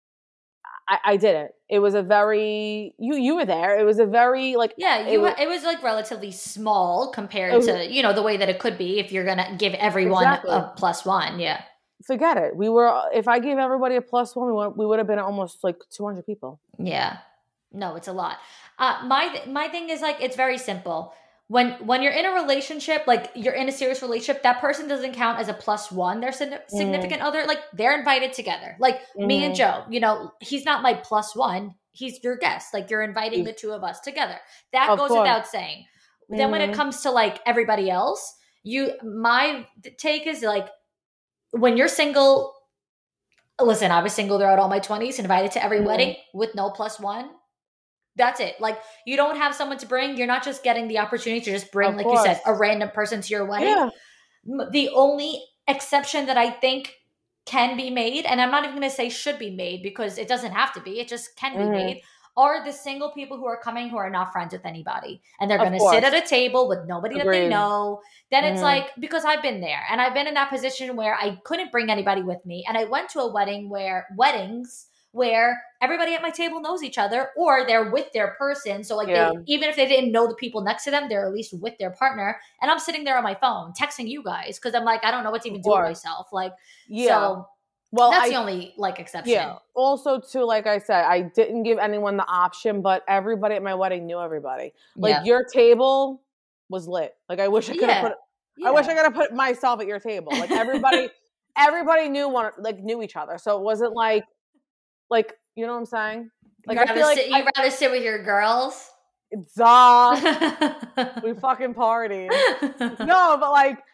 I didn't. It was a very you were there. It was a very like
it was like relatively small compared to the way that it could be if you're gonna give everyone a +1. Yeah,
forget it. If I gave everybody a +1, we would have been almost like 200 people.
Yeah, no, it's a lot. My thing is like, it's very simple. When you're in a relationship, like you're in a serious relationship, that person doesn't count as a +1. Their significant other, like they're invited together. Like me and Joe, he's not my +1. He's your guest. Like you're inviting the two of us together. That goes without saying. Then when it comes to like everybody else, my take is like, when you're single, listen, I was single throughout all my 20s, invited to every wedding with no +1. That's it. Like, you don't have someone to bring. You're not just getting the opportunity to just bring, like you said, a random person to your wedding. Yeah. The only exception that I think can be made, and I'm not even going to say should be made because it doesn't have to be, it just can be made, are the single people who are coming who are not friends with anybody. And they're going to sit at a table with nobody that they know. Then it's like, because I've been there and I've been in that position where I couldn't bring anybody with me. And I went to a weddings where everybody at my table knows each other, or they're with their person. So like even if they didn't know the people next to them, they're at least with their partner. And I'm sitting there on my phone texting you guys because I'm like, I don't know what to even do with myself. Like, so that's the only like exception.
Yeah. Also too, like I said, I didn't give anyone the option, but everybody at my wedding knew everybody. Like your table was lit. Like I wish I could have I wish I could have put myself at your table. Like everybody knew each other. So it wasn't like, you know what I'm saying? Like, I feel like
you'd rather sit with your girls.
We fucking party. No, but like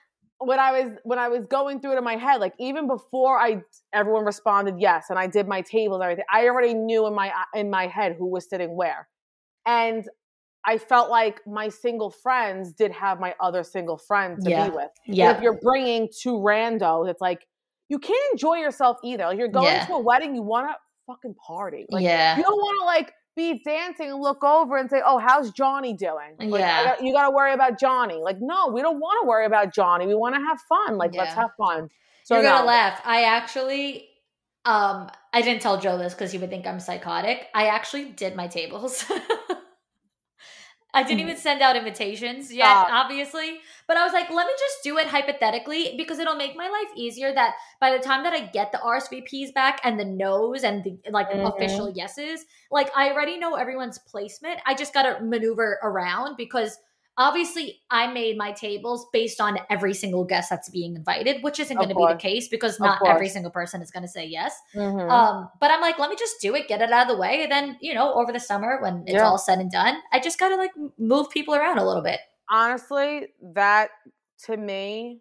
when I was going through it in my head, like even before everyone responded yes, and I did my tables and everything, I already knew in my head who was sitting where. And I felt like my single friends did have my other single friend to be with.
Yeah.
And if you're bringing two randos, it's like, you can't enjoy yourself either. Like you're going to a wedding, you want to fucking party. Like you don't want to like be dancing and look over and say, oh, how's Johnny doing? Like you got to worry about Johnny. Like, no, we don't want to worry about Johnny. We want to have fun. Like, let's have fun. So
you're going to laugh. I actually, I didn't tell Joe this because he would think I'm psychotic. I actually did my tables. I didn't even send out invitations yet, obviously. But I was like, let me just do it hypothetically because it'll make my life easier that by the time that I get the RSVPs back and the no's and the official yeses, like I already know everyone's placement. I just got to maneuver around because obviously I made my tables based on every single guest that's being invited, which isn't going to be the case because not every single person is going to say yes. But I'm like, let me just do it, get it out of the way. And then, over the summer when it's all said and done, I just got to like move people around a little bit.
Honestly, that to me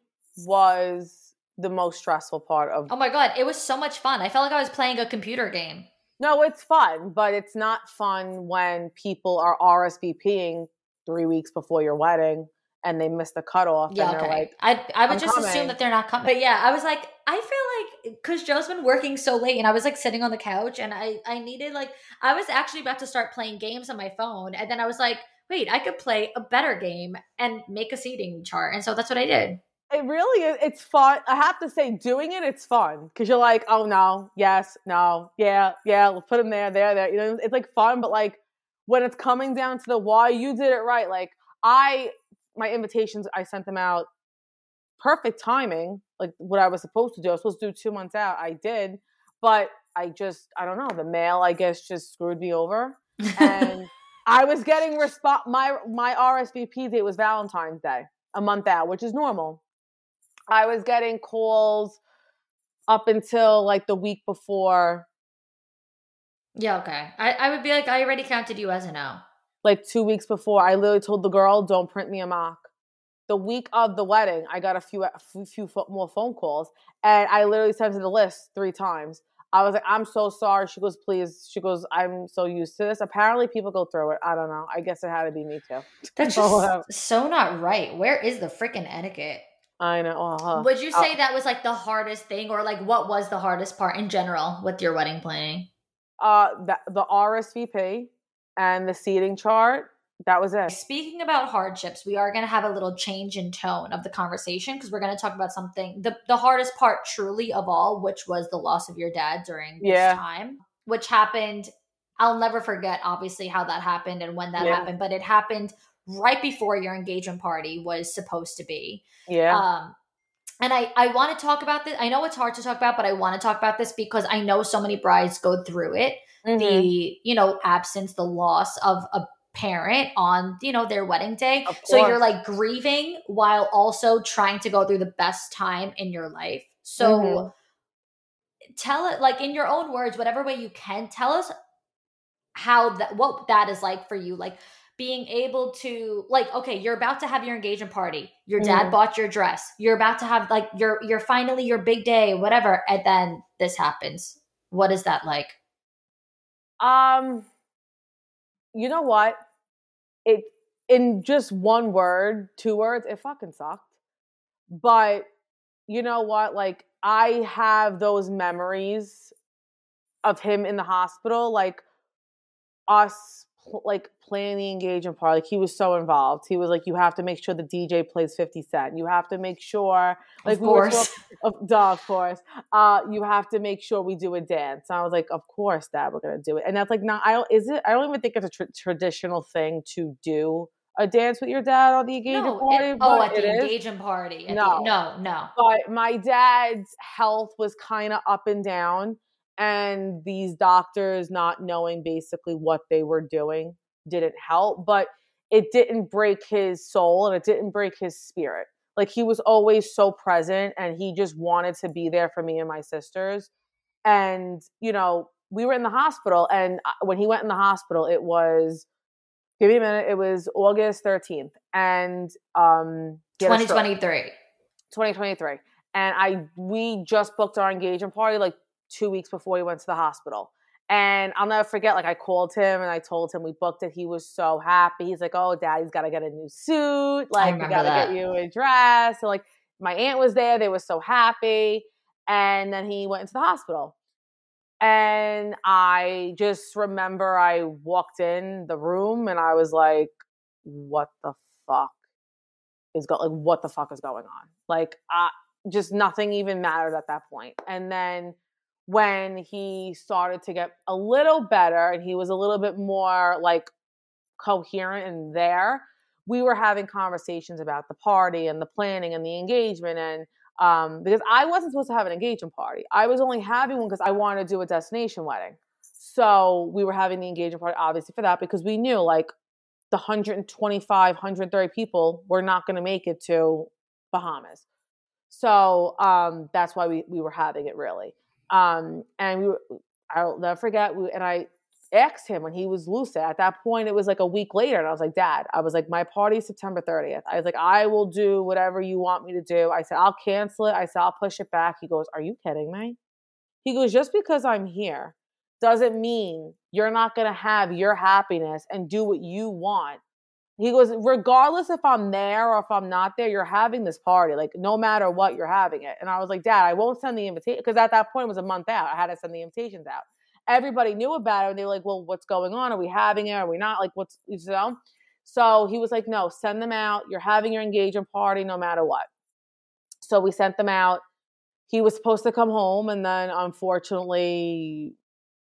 was the most stressful part of.
Oh my God. It was so much fun. I felt like I was playing a computer game.
No, it's fun, but it's not fun when people are RSVPing 3 weeks before your wedding and they miss the cutoff.
Yeah,
and they're like,
I would just assume that they're not coming. But yeah, I was like, I feel like because Joe's been working so late and I was like sitting on the couch and I needed I was actually about to start playing games on my phone. And then I was like, wait, I could play a better game and make a seating chart. And so that's what I did.
It really is. It's fun. I have to say, doing it's fun because you're like, oh no, yes, no, yeah, let's put them there. It's like fun, but like when it's coming down to the why, you did it right. Like my invitations, I sent them out perfect timing, like what I was supposed to do. I was supposed to do 2 months out. I did, but I don't know. The mail, I guess, just screwed me over. And I was getting my RSVP date was Valentine's Day, a month out, which is normal. I was getting calls up until like the week before.
Yeah, okay. I would be like, I already counted you as a no.
Like 2 weeks before, I literally told the girl, don't print me a mock. The week of the wedding, I got a few more phone calls, and I literally sent her the list 3 times. I was like, I'm so sorry. She goes, please. She goes, I'm so used to this. Apparently, people go through it. I don't know. I guess it had to be me too.
That's just so not right. Where is the freaking etiquette?
I know.
Would you say that was like the hardest thing, or like what was the hardest part in general with your wedding planning?
The RSVP and the seating chart. That was it.
Speaking about hardships, we are going to have a little change in tone of the conversation because we're going to talk about something, the hardest part truly of all, which was the loss of your dad during this time, which happened. I'll never forget, obviously, how that happened and when that happened, but it happened right before your engagement party was supposed to be.
Yeah.
And I want to talk about this. I know it's hard to talk about, but I want to talk about this because I know so many brides go through it. Mm-hmm. The, absence, the loss of a parent on, their wedding day. So you're like grieving while also trying to go through the best time in your life. So tell it, like in your own words, whatever way you can, tell us what that is like for you. Like being able to, like, okay, you're about to have your engagement party. Your dad bought your dress. You're about to have like you're finally your big day, whatever. And then this happens. What is that like?
You know what? It in just 1 word, 2 words, it fucking sucked. But you know what? Like I have those memories of him in the hospital, like us planning the engagement party. Like he was so involved. He was like, you have to make sure the DJ plays 50 Cent. You have to make sure, like,
of course.
Of course. You have to make sure we do a dance. And I was like, of course, Dad, we're gonna do it. And that's like, I don't even think it's a traditional thing to do a dance with your dad on the engagement party.
At the engagement party. No.
But my dad's health was kind of up and down. And these doctors not knowing basically what they were doing didn't help, but it didn't break his soul and it didn't break his spirit. Like he was always so present and he just wanted to be there for me and my sisters. And, we were in the hospital, and when he went in the hospital, it was August 13th and
2023.
2023. And we just booked our engagement party like 2 weeks before he went to the hospital. And I'll never forget, like I called him and I told him we booked it. He was so happy. He's like, "Oh, Daddy's got to get a new suit. Like, we got to get you a dress." So like my aunt was there. They were so happy. And then he went into the hospital. And I just remember I walked in the room and I was like, what the fuck what the fuck is going on? Like, just nothing even mattered at that point. And then when he started to get a little better and he was a little bit more like coherent and there, we were having conversations about the party and the planning and the engagement. And because I wasn't supposed to have an engagement party. I was only having one because I wanted to do a destination wedding. So we were having the engagement party obviously for that because we knew like the 125, 130 people were not going to make it to Bahamas. So that's why we were having it really. And I'll never forget, and I asked him when he was lucid. At that point, it was like a week later. And I was like, "Dad," I was like, "my party's September 30th. I was like, "I will do whatever you want me to do." I said, "I'll cancel it." I said, "I'll push it back." He goes, "Are you kidding me?" He goes, "Just because I'm here doesn't mean you're not going to have your happiness and do what you want." He goes, "Regardless if I'm there or if I'm not there, you're having this party. Like, no matter what, you're having it." And I was like, "Dad, I won't send the invitation." Because at that point, it was a month out. I had to send the invitations out. Everybody knew about it. And they were like, "Well, what's going on? Are we having it? Are we not? Like, what's, you know?" So he was like, "No, send them out. You're having your engagement party no matter what." So we sent them out. He was supposed to come home. And then, unfortunately,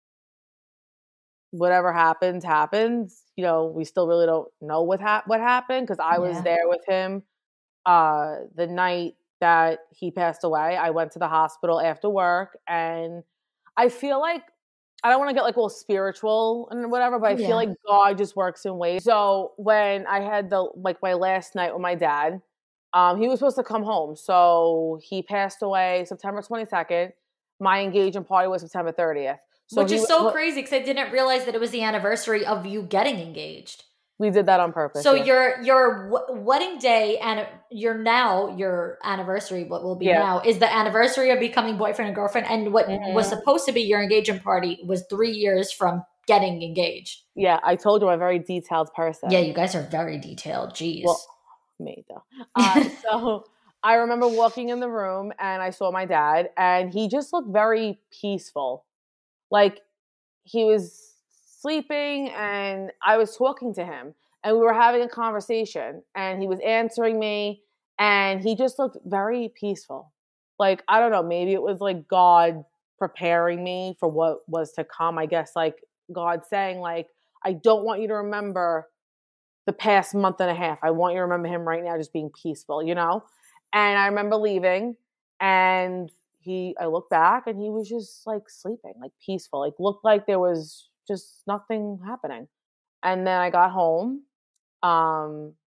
whatever happens. You know, we still really don't know what happened because I was there with him the night that he passed away. I went to the hospital after work, and I feel like I don't want to get like all spiritual and whatever, but I feel like God just works in ways. So when I had my last night with my dad, he was supposed to come home. So he passed away September 22nd. My engagement party was September 30th. So
which is so crazy because I didn't realize that it was the anniversary of you getting engaged.
We did that on purpose.
So your wedding day and your anniversary, what will be now, is the anniversary of becoming boyfriend and girlfriend. And what was supposed to be your engagement party was 3 years from getting engaged.
Yeah, I told you I'm a very detailed person.
Yeah, you guys are very detailed. Jeez.
Well, me though. So I remember walking in the room and I saw my dad, and he just looked very peaceful. Like he was sleeping and I was talking to him and we were having a conversation and he was answering me and he just looked very peaceful. Like, I don't know, maybe it was like God preparing me for what was to come. I guess like God saying like, I don't want you to remember the past month and a half. I want you to remember him right now just being peaceful, you know? And I remember leaving and I looked back and he was just like sleeping, like peaceful, like looked like there was just nothing happening. And then I got home. I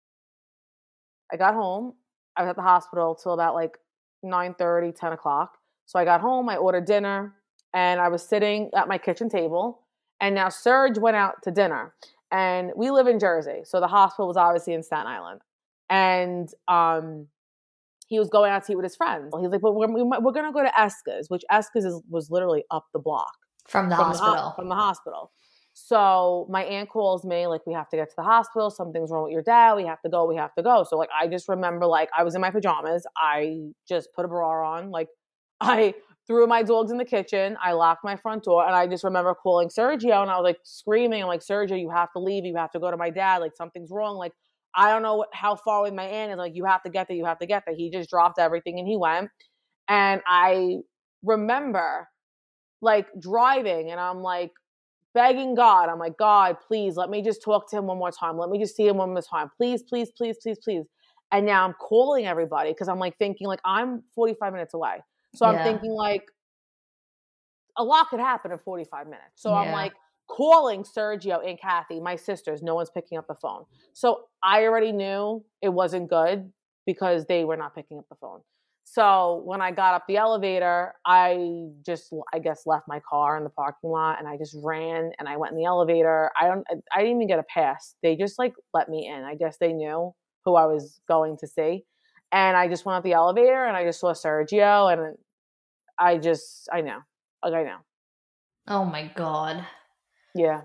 was at the hospital till about like 9:30, 10 o'clock. So I got home, I ordered dinner, and I was sitting at my kitchen table. And now Serge went out to dinner. And we live in Jersey. So the hospital was obviously in Staten Island. And he was going out to eat with his friends. He's like, "But we're going to go to Esca's," which Esca's was literally up the block.
From the hospital.
From the hospital. So my aunt calls me, like, "We have to get to the hospital. Something's wrong with your dad. We have to go. So like, I just remember like I was in my pajamas. I just put a bra on. Like I threw my dogs in the kitchen. I locked my front door. And I just remember calling Sergio and I was like screaming. I'm like, "Sergio, you have to leave. You have to go to my dad. Like something's wrong. Like, I don't know how far away my aunt is. Like, you have to get there. You have to get there." He just dropped everything and he went. And I remember like driving and I'm like begging God. I'm like, "God, please let me just talk to him one more time. Let me just see him one more time. Please, please, please, please, please." And now I'm calling everybody because I'm like thinking like I'm 45 minutes away. So I'm thinking like a lot could happen in 45 minutes. So I'm like calling Sergio and Kathy, my sisters. No one's picking up the phone. So I already knew it wasn't good because they were not picking up the phone. So when I got up the elevator, I guess left my car in the parking lot and I just ran and I went in the elevator. I didn't even get a pass. They just like let me in. I guess they knew who I was going to see. And I just went up the elevator and I just saw Sergio, and I know. Like, I know.
Oh my God.
Yeah.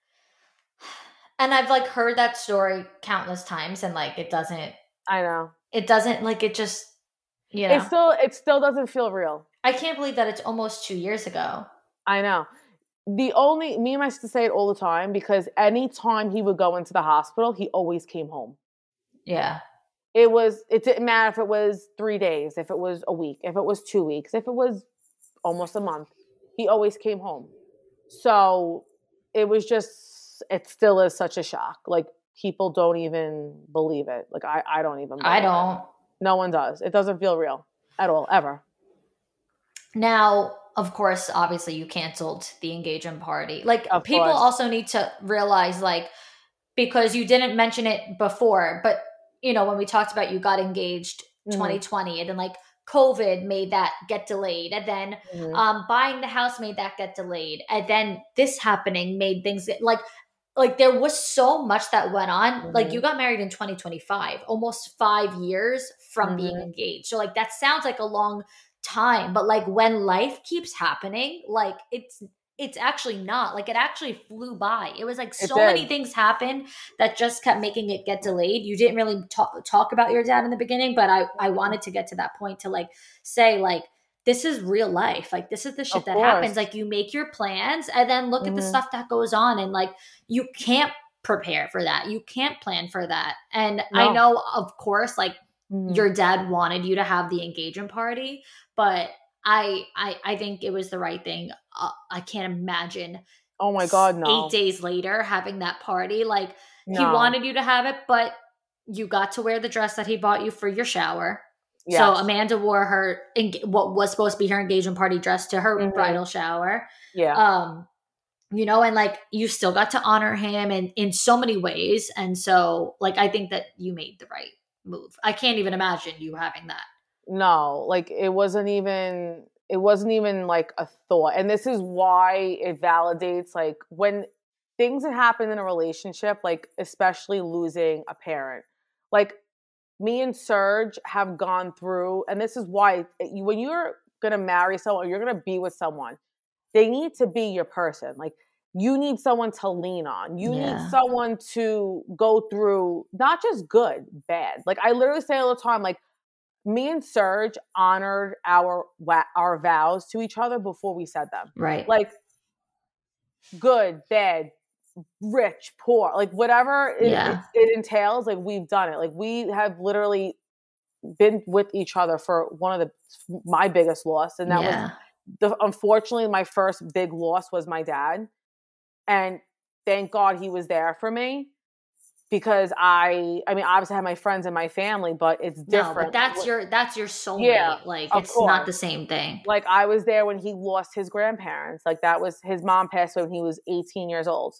And I've like heard that story countless times, and like it doesn't like it just, you know.
It still doesn't feel real.
I can't believe that it's almost 2 years ago.
I know. Me and my sister say it all the time, because anytime he would go into the hospital, he always came home.
Yeah.
It didn't matter if it was 3 days, if it was a week, if it was 2 weeks, if it was almost a month, he always came home. So it still is such a shock. Like, people don't even believe it. Like, I don't even believe
I don't.
it. No one does. It doesn't feel real at all, ever.
Now, of course, obviously you canceled the engagement party. Like,
Of
people
course.
also need to realize, like, because you didn't mention it before, but you know, when we talked about you got engaged 2020, and then like COVID made that get delayed, and then buying the house made that get delayed, and then this happening made things like there was so much that went on. Like, you got married in 2025, almost 5 years from being engaged. So like that sounds like a long time, but like when life keeps happening, like it's actually not. Like, it actually flew by. It was like so many things happened that just kept making it get delayed. You didn't really talk about your dad in the beginning, but I wanted to get to that point to like say, like, this is real life. Like, this is the shit that happens. Like, you make your plans and then look at the stuff that goes on, and like, you can't prepare for that. You can't plan for that. And I know, of course, like your dad wanted you to have the engagement party, but I think it was the right thing. I can't imagine.
Oh my God, no.
8 days later having that party. Like, he wanted you to have it, but you got to wear the dress that he bought you for your shower. Yes. So Amanda wore her what was supposed to be her engagement party dress to her bridal shower.
Yeah.
You know, and like, you still got to honor him in so many ways. And so like, I think that you made the right move. I can't even imagine you having that.
No, like it wasn't even like a thought. And this is why it validates, like, when things that happen in a relationship, like especially losing a parent, like me and Serge have gone through, and this is why when you're going to marry someone, you're going to be with someone, they need to be your person. Like, you need someone to lean on. You need someone to go through, not just good, bad. Like, I literally say all the time, like, me and Serge honored our vows to each other before we said them.
Right.
Like, good, bad, rich, poor, like whatever it entails, like we've done it. Like, we have literally been with each other for my biggest loss. And that was unfortunately my first big loss was my dad. And thank God he was there for me. Because I mean, obviously I have my friends and my family, but it's different.
No, but that's your soulmate. Like, it's not the same thing.
Like, I was there when he lost his grandparents. Like, that was, his mom passed away when he was 19 years old.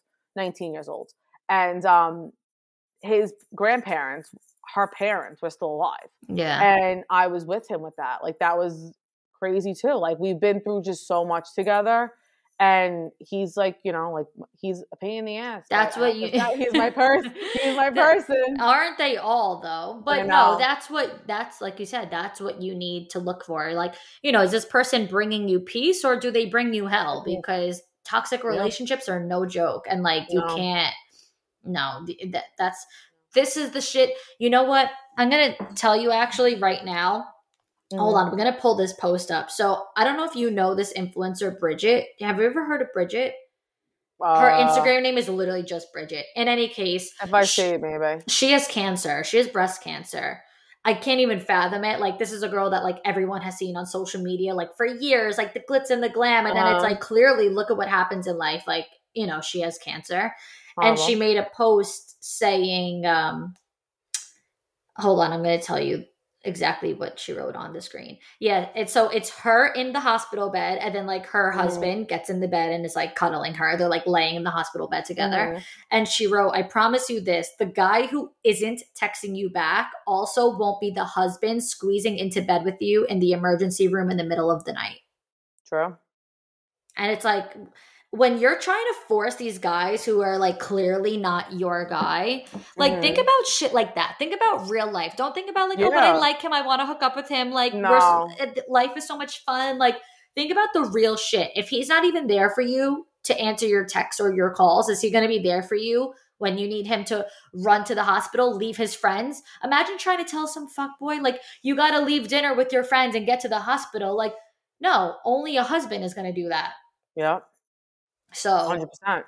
And his grandparents, her parents, were still alive.
Yeah.
And I was with him with that. Like, that was crazy too. Like, we've been through just so much together. And he's like, you know, like, he's a pain in the ass.
That's what you.
He's my person. He's my person.
Aren't they all though? But no, that's like you said. That's what you need to look for. Like, you know, is this person bringing you peace, or do they bring you hell? Because toxic relationships are no joke, and like you can't. No, this is the shit. You know what? I'm gonna tell you actually right now. Hold on, I'm going to pull this post up. So I don't know if you know this influencer, Bridget. Have you ever heard of Bridget? Her Instagram name is literally just Bridget. In any case.
If I see it, maybe.
She has cancer. She has breast cancer. I can't even fathom it. Like, this is a girl that like everyone has seen on social media, like for years, like the glitz and the glam. And then it's like, clearly look at what happens in life. Like, you know, she has cancer. And she made a post saying, hold on, I'm going to tell you exactly what she wrote on the screen. Yeah, it's her in the hospital bed, and then like her husband gets in the bed and is like cuddling her. They're like laying in the hospital bed together. And she wrote, "I promise you this, the guy who isn't texting you back also won't be the husband squeezing into bed with you in the emergency room in the middle of the night."
True.
And it's like, when you're trying to force these guys who are like clearly not your guy, like think about shit like that. Think about real life. Don't think about like, oh, but I like him. I want to hook up with him. Like, life is so much fun. Like, think about the real shit. If he's not even there for you to answer your texts or your calls, is he going to be there for you when you need him to run to the hospital, leave his friends? Imagine trying to tell some fuckboy, like, you got to leave dinner with your friends and get to the hospital. Like, no, only a husband is going to do that.
Yeah.
So
100%.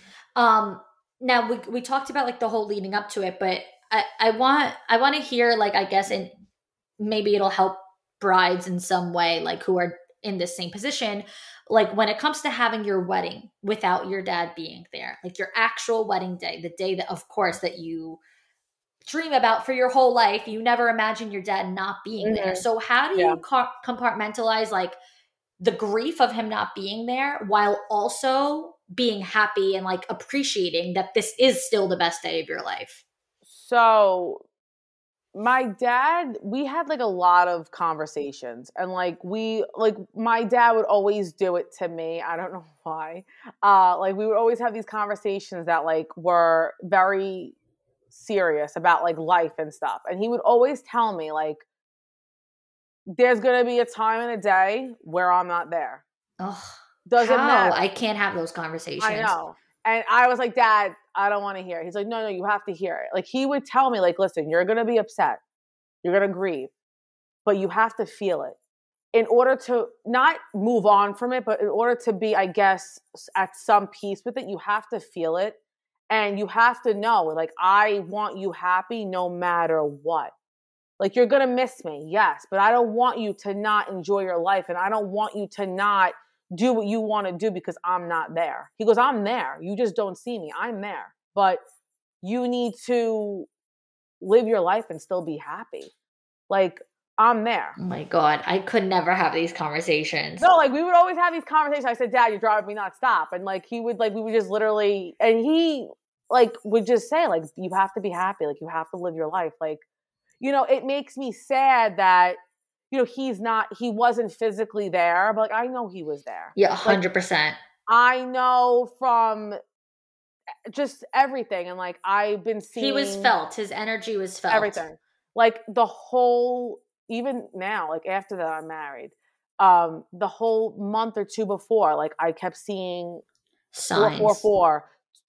Now we talked about like the whole leading up to it, but I want to hear, like, I guess, and maybe it'll help brides in some way, like, who are in this same position, like when it comes to having your wedding without your dad being there, like your actual wedding day, the day that, of course, that you dream about for your whole life. You never imagine your dad not being there. So how do you compartmentalize like the grief of him not being there while also being happy and like appreciating that this is still the best day of your life?
So my dad, we had like a lot of conversations, and like my dad would always do it to me. I don't know why. Like we would always have these conversations that like were very serious about like life and stuff. And he would always tell me like, there's going to be a time in a day where I'm not there.
Oh,
doesn't matter.
I can't have those conversations.
I know. And I was like, Dad, I don't want to hear it. He's like, no, you have to hear it. Like he would tell me like, listen, you're going to be upset. You're going to grieve, but you have to feel it in order to not move on from it. But in order to be, I guess, at some peace with it, you have to feel it. And you have to know, like, I want you happy no matter what. Like, you're going to miss me, yes, but I don't want you to not enjoy your life, and I don't want you to not do what you want to do because I'm not there. He goes, I'm there. You just don't see me. I'm there. But you need to live your life and still be happy. Like, I'm there.
Oh my God. I could never have these conversations.
No, like, we would always have these conversations. I said, Dad, you're driving me nuts. Stop. And, like, he would, like, we would just literally, and he, like, would just say, like, you have to be happy. Like, you have to live your life. Like, you know, it makes me sad that, you know, he wasn't physically there, but like, I know he was there.
Yeah, 100%.
I know from just everything. And like, I've been seeing.
He was felt. His energy was felt.
Everything. Like the whole, even now, like after that I'm married, the whole month or two before, like I kept seeing
signs.
444,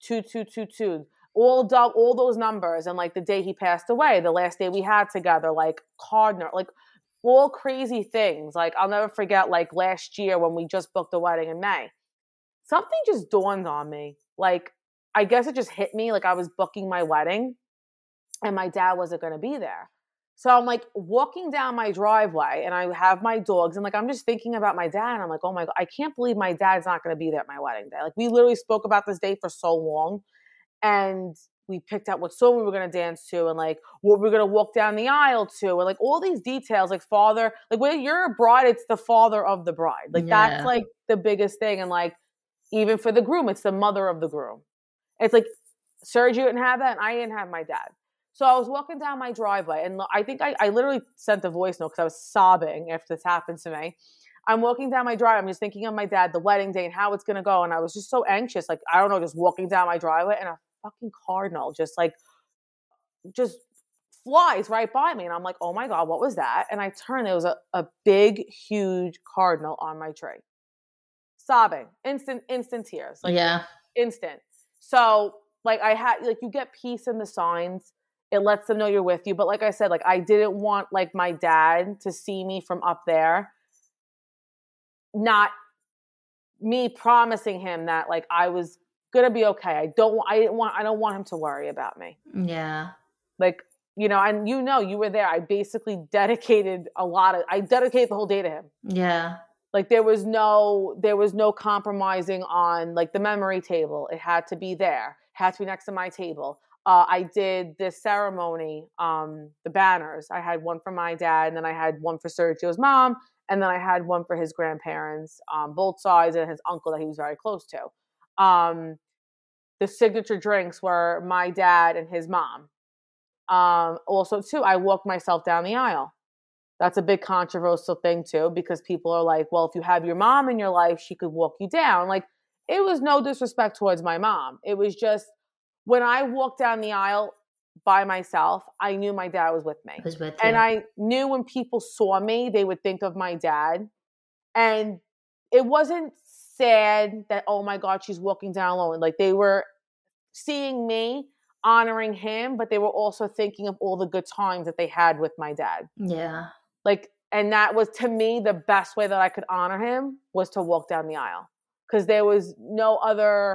2222. All those numbers. And like the day he passed away, the last day we had together, like cardinal, like all crazy things. Like I'll never forget, like last year when we just booked the wedding in May, something just dawned on me. Like, I guess it just hit me. Like I was booking my wedding and my dad wasn't going to be there. So I'm like walking down my driveway and I have my dogs and like, I'm just thinking about my dad. And I'm like, oh my God, I can't believe my dad's not going to be there at my wedding day. Like we literally spoke about this day for so long. And we picked out what song we were going to dance to and like what we were going to walk down the aisle to. And like all these details, like father, like when you're a bride, it's the father of the bride. Like that's like the biggest thing. And like, even for the groom, it's the mother of the groom. It's like, Serge, you didn't have that. And I didn't have my dad. So I was walking down my driveway and I think I literally sent a voice note because I was sobbing after this happened to me. I'm walking down my driveway. I'm just thinking of my dad, the wedding day and how it's going to go. And I was just so anxious. Like, I don't know, just walking down my driveway and a fucking cardinal just flies right by me. And I'm like, oh my God, what was that? And I turned, there was a big, huge cardinal on my tree. Sobbing, instant tears. Like, instant. So like I had, like you get peace in the signs. It lets them know you're with you. But like I said, like I didn't want like my dad to see me from up there. Not me promising him that like I was going to be okay. I don't want him to worry about me.
Yeah.
Like, you know, and you know, you were there. I basically dedicated the whole day to him.
Yeah.
Like there was no compromising on like the memory table. It had to be there. It had to be next to my table. I did this ceremony, the banners. I had one for my dad, and then I had one for Sergio's mom, and then I had one for his grandparents, both sides, and his uncle that he was very close to. The signature drinks were my dad and his mom. Also, too, I walked myself down the aisle. That's a big controversial thing, too, because people are like, well, if you have your mom in your life, she could walk you down. Like, it was no disrespect towards my mom. It was just when I walked down the aisle by myself, I knew my dad was with me.
Was with
And
you.
I knew when people saw me, they would think of my dad. And it wasn't sad that, oh my God, she's walking down alone. Like they were seeing me, honoring him, but they were also thinking of all the good times that they had with my dad.
Yeah.
Like, and that was, to me, the best way that I could honor him was to walk down the aisle. Because there was no other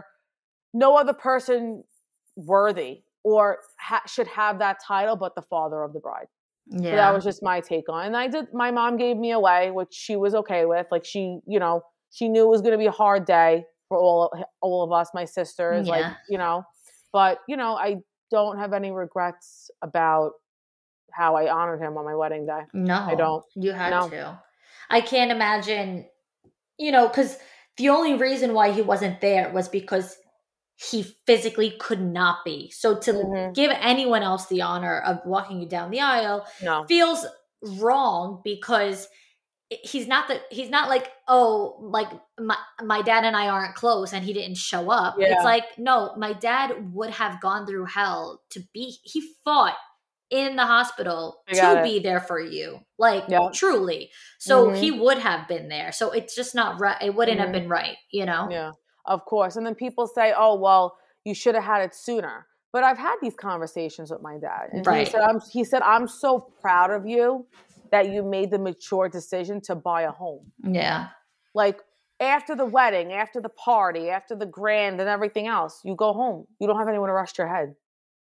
person worthy or should have that title but the father of the bride.
Yeah.
So that was just my take on it. And my mom gave me away, which she was okay with. Like she knew it was going to be a hard day for all of us, my sisters,
Yeah.
but I don't have any regrets about how I honored him on my wedding day.
No,
I don't.
You had to. I can't imagine, because the only reason why he wasn't there was because he physically could not be. So to give anyone else the honor of walking you down the aisle feels wrong, because he's not like, oh, like my dad and I aren't close and he didn't show up. Yeah. It's like, no, my dad would have gone through hell he fought in the hospital to be there for you, like truly. So he would have been there. So it's just not right. It wouldn't have been right,
Yeah, of course. And then people say, oh, well, you should have had it sooner. But I've had these conversations with my dad. And he said, I'm so proud of you that you made the mature decision to buy a home.
Yeah.
Like after the wedding, after the party, after the grand and everything else, you go home. You don't have anyone to rest your head.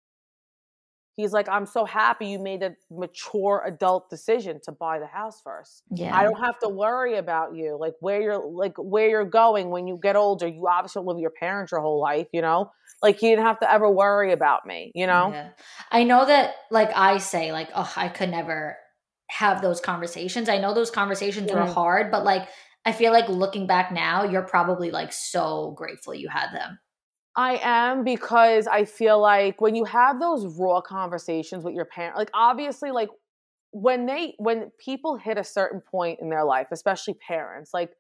He's like, I'm so happy you made a mature adult decision to buy the house first.
Yeah.
I don't have to worry about you, like where you're going when you get older. You obviously live with your parents your whole life, Like you didn't have to ever worry about me,
Yeah. I know that, like I say, like, oh, I could never have those conversations. I know those conversations were hard, but like I feel like looking back now, you're probably like so grateful you had them.
I am, because I feel like when you have those raw conversations with your parents, like obviously, like when people hit a certain point in their life, especially parents, like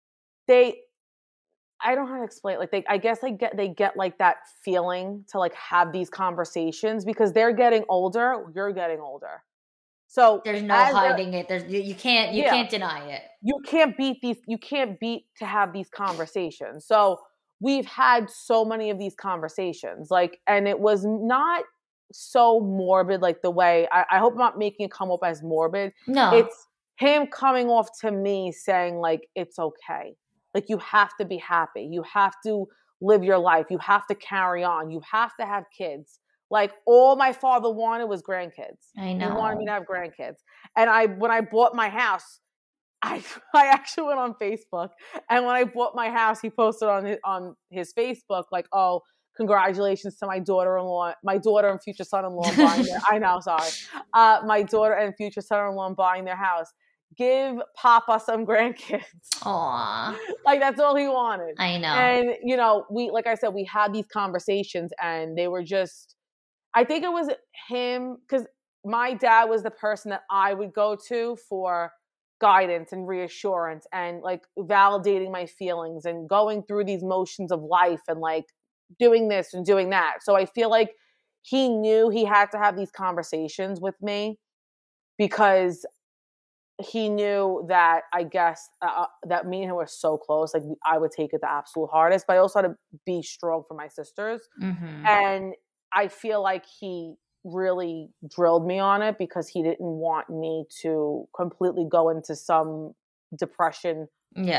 I don't know how to explain it. Like I guess they get like that feeling to like have these conversations because they're getting older, you're getting older. So
there's no hiding it. You can't deny it.
You can't beat to have these conversations. So we've had so many of these conversations, like, and it was not so morbid, like the way I hope I'm not making it come up as morbid.
No,
it's him coming off to me saying like, it's okay. Like you have to be happy. You have to live your life. You have to carry on. You have to have kids. Like all my father wanted was grandkids.
I know.
He wanted me to have grandkids. And when I bought my house, I actually went on Facebook, and when I bought my house, he posted on his Facebook like, "Oh, congratulations to my daughter-in-law, my daughter and future son-in-law buying their." I know, sorry, my daughter and future son-in-law buying their house. Give Papa some grandkids.
Aww,
like that's all he wanted.
I know.
And we, like I said, we had these conversations, and they were just. I think it was him, because my dad was the person that I would go to for guidance and reassurance and like validating my feelings and going through these motions of life and like doing this and doing that. So I feel like he knew he had to have these conversations with me because he knew that, I guess, that me and him were so close. Like I would take it the absolute hardest, but I also had to be strong for my sisters.
Mm-hmm.
And I feel like he really drilled me on it because he didn't want me to completely go into some depression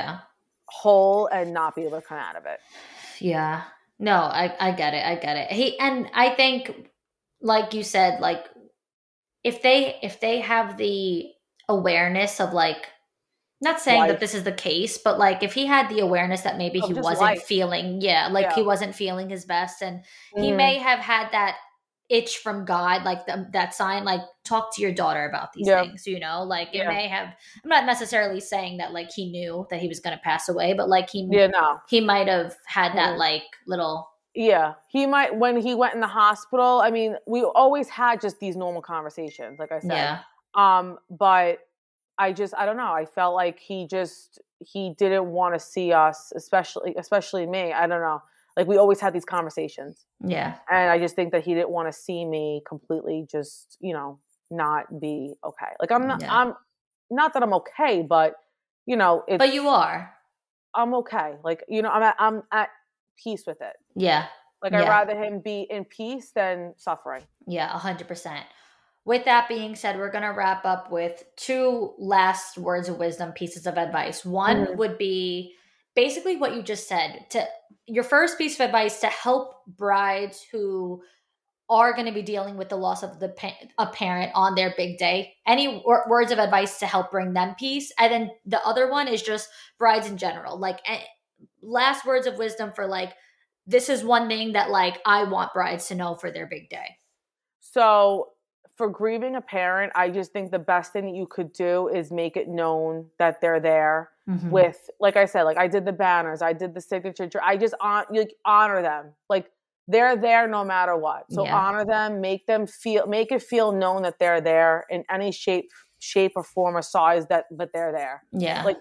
hole and not be able to come out of it.
Yeah. No, I get it. And I think, like you said, like if they have the awareness of like, not saying that this is the case, but like if he had the awareness that maybe he wasn't feeling, he wasn't feeling his best, and he may have had that itch from God, like that sign, like talk to your daughter about these things, like it may have, I'm not necessarily saying that like he knew that he was going to pass away, but like he might have had that like little.
Yeah, he might, when he went in the hospital. I mean, we always had just these normal conversations, like I said.
Yeah.
But I don't know. I felt like he didn't want to see us, especially me. I don't know. Like we always had these conversations.
Yeah.
And I just think that he didn't want to see me completely just, not be okay. Like I'm not that I'm okay, but
but you are.
I'm okay. Like, I'm at peace with it.
Yeah.
Like I'd rather him be in peace than suffering.
Yeah, 100%. With that being said, we're going to wrap up with 2 last words of wisdom, pieces of advice. One would be basically what you just said. Your first piece of advice to help brides who are going to be dealing with the loss of a parent on their big day. Any words of advice to help bring them peace? And then the other one is just brides in general. Like last words of wisdom for like, this is one thing that like I want brides to know for their big day.
So for grieving a parent, I just think the best thing that you could do is make it known that they're there with, like I said, like I did the banners, I did the signature. I just honor them. Like they're there no matter what. So honor them, make it feel known that they're there in any shape or form or size that they're there.
Yeah.
Like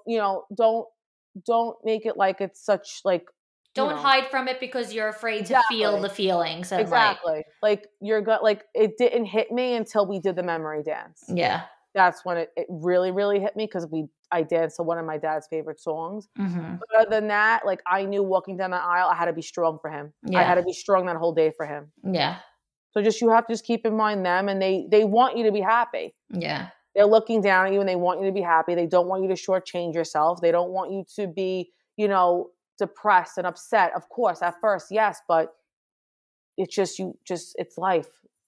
don't make it like it's such like,
don't hide from it because you're afraid to feel the feelings.
Exactly. Like like it didn't hit me until we did the memory dance.
Yeah.
That's when it really, really hit me because I danced to one of my dad's favorite songs. But other than that, like I knew walking down the aisle, I had to be strong for him. Yeah. I had to be strong that whole day for him.
Yeah.
So you have to just keep in mind them, and they want you to be happy.
Yeah.
They're looking down at you and they want you to be happy. They don't want you to shortchange yourself. They don't want you to be, depressed and upset. Of course, at first, yes, but it's it's life,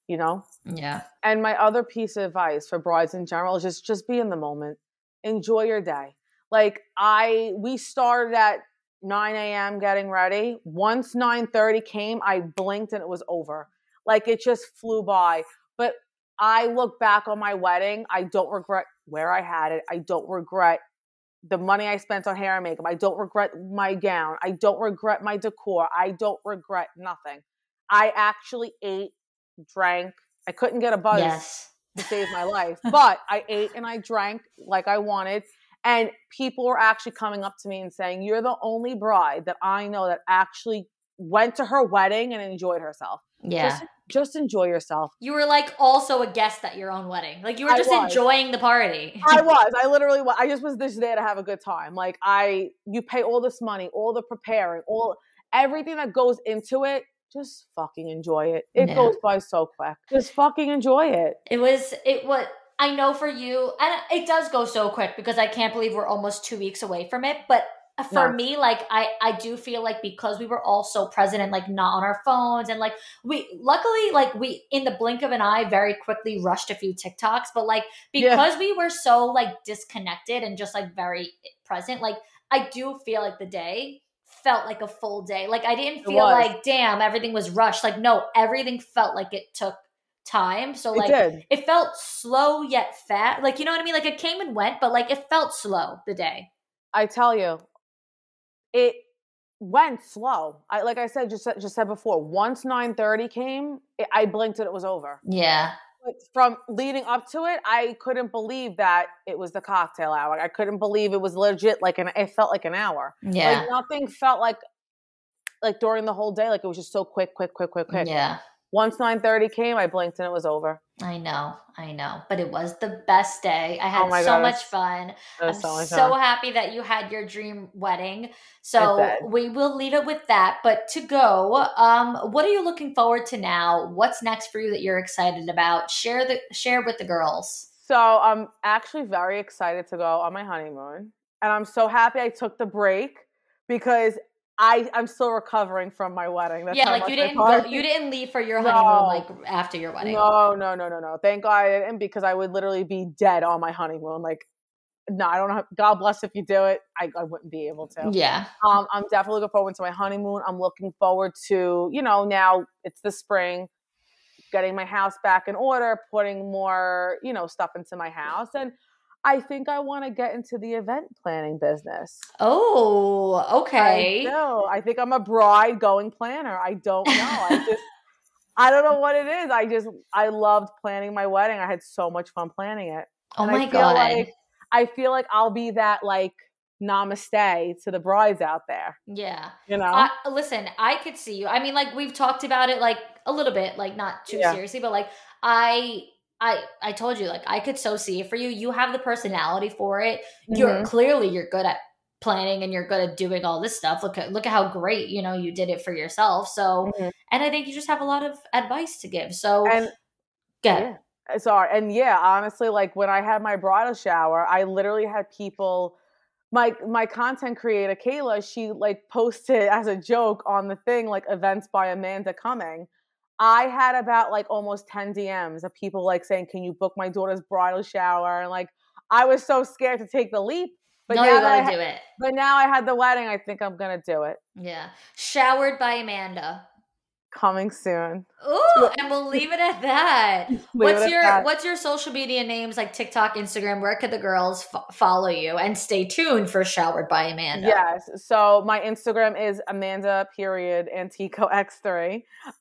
Yeah.
And my other piece of advice for brides in general is just be in the moment. Enjoy your day. Like we started at 9 a.m. getting ready. Once 9:30 came, I blinked and it was over. Like it just flew by. But I look back on my wedding. I don't regret where I had it. I don't regret the money I spent on hair and makeup. I don't regret my gown. I don't regret my decor. I don't regret nothing. I actually ate, drank. I couldn't get a buzz to save my life, but I ate and I drank like I wanted. And people were actually coming up to me and saying, you're the only bride that I know that actually went to her wedding and enjoyed herself.
Yeah.
Just enjoy yourself.
You were like also a guest at your own wedding. Like you were just enjoying the party.
I literally was. I just was just there to have a good time. Like you pay all this money, all the preparing, everything that goes into it. Just fucking enjoy it. It goes by so quick. Just fucking enjoy it.
It was, I know for you, and it does go so quick because I can't believe we're almost 2 weeks away from it. But for me, like I do feel like because we were all so present and like not on our phones and like we in the blink of an eye very quickly rushed a few TikToks, but like because we were so like disconnected and just like very present, like I do feel like the day felt like a full day. Like I didn't feel like damn everything was rushed. Like no, everything felt like it took time. So like it felt slow yet fast. Like you know what I mean? Like it came and went, but like it felt slow the day.
I tell you. It went slow. Like I said, just said before, once 9:30 came, I blinked and it was over.
Yeah.
But from leading up to it, I couldn't believe that it was the cocktail hour. I couldn't believe it was legit. It felt like an hour.
Yeah.
Like nothing felt like during the whole day. Like it was just so quick.
Yeah.
Once 9:30 came, I blinked and it was over.
I know. But it was the best day. I had so much fun. I'm so happy that you had your dream wedding. So we will leave it with that. But to go, what are you looking forward to now? What's next for you that you're excited about? Share with the girls.
So I'm actually very excited to go on my honeymoon. And I'm so happy I took the break because I'm still recovering from my wedding. That's
like you didn't leave for your honeymoon like after your wedding.
No. Thank God I didn't, because I would literally be dead on my honeymoon. Like, no, I don't know. God bless if you do it. I wouldn't be able to.
Yeah.
I'm definitely looking forward to my honeymoon. I'm looking forward to, now it's the spring, getting my house back in order, putting more, stuff into my house. And I think I want to get into the event planning business.
Oh, okay.
I know. I think I'm a bride going planner. I don't know. I don't know what it is. I loved planning my wedding. I had so much fun planning it.
Oh
And
my God.
I feel like I'll be that like namaste to the brides out there,
Yeah.
you know?
Listen, I could see you. I mean, like we've talked about it like a little bit, like not too
Yeah.
seriously, but like I I told you like I could so see it for you. You have the personality for it.
Hmm.
You're good at planning and you're good at doing all this stuff. Look at how great, you did it for yourself. So,
Hmm.
and I think you just have a lot of advice to give. So,
And
good.
yeah. Sorry. And yeah, honestly, like when I had my bridal shower, I literally had people, my content creator, Kayla, she like posted as a joke on the thing, like events by Amanda coming. I had about like almost 10 DMs of people like saying, can you book my daughter's bridal shower? And like, I was so scared to take the leap. But
No, you
now that
gotta do it.
but now I had the wedding, I think I'm going to do it.
Yeah. Showered by Amanda.
Coming soon.
Ooh, and we'll leave it at that.
Leave it at that.
What's your social media names like TikTok, Instagram? Where could the girls follow you and stay tuned for Showered by Amanda?
Yes. So my Instagram is Amanda Antico X3.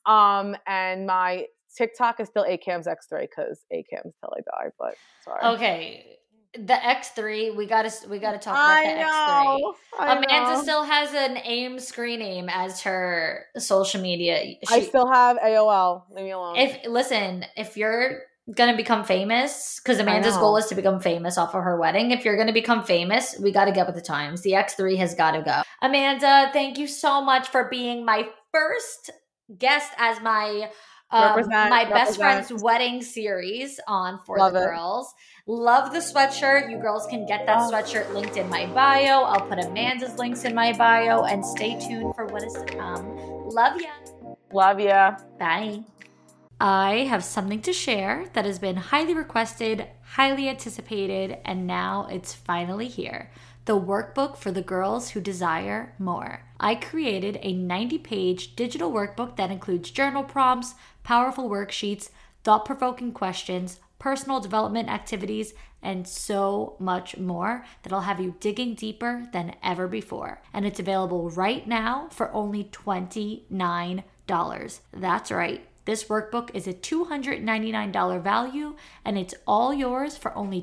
And my TikTok is still ACAMS X3 because ACAMS till I die, but sorry.
Okay. The X3, we gotta talk about the X3. Amanda still has an AIM screen name as her social media.
I still have AOL. Leave me alone.
If you're gonna become famous, because Amanda's goal is to become famous off of her wedding. If you're gonna become famous, we got to get with the times. The X3 has got to go. Amanda, thank you so much for being my first guest as my best friend's wedding series on For the Girls. Love the sweatshirt. You girls can get that sweatshirt linked in my bio. I'll put Amanda's links in my bio and stay tuned for what is to come. Love ya.
Love ya.
Bye. I have something to share that has been highly requested, highly anticipated, and now it's finally here. The workbook for the girls who desire more. I created a 90-page digital workbook that includes journal prompts, powerful worksheets, thought-provoking questions, personal development activities, and so much more that'll have you digging deeper than ever before. And it's available right now for only $29. That's right. This workbook is a $299 value, and it's all yours for only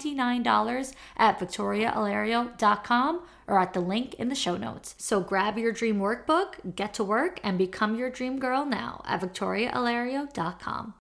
$29 at victoriaalario.com or at the link in the show notes. So grab your dream workbook, get to work, and become your dream girl now at victoriaalario.com.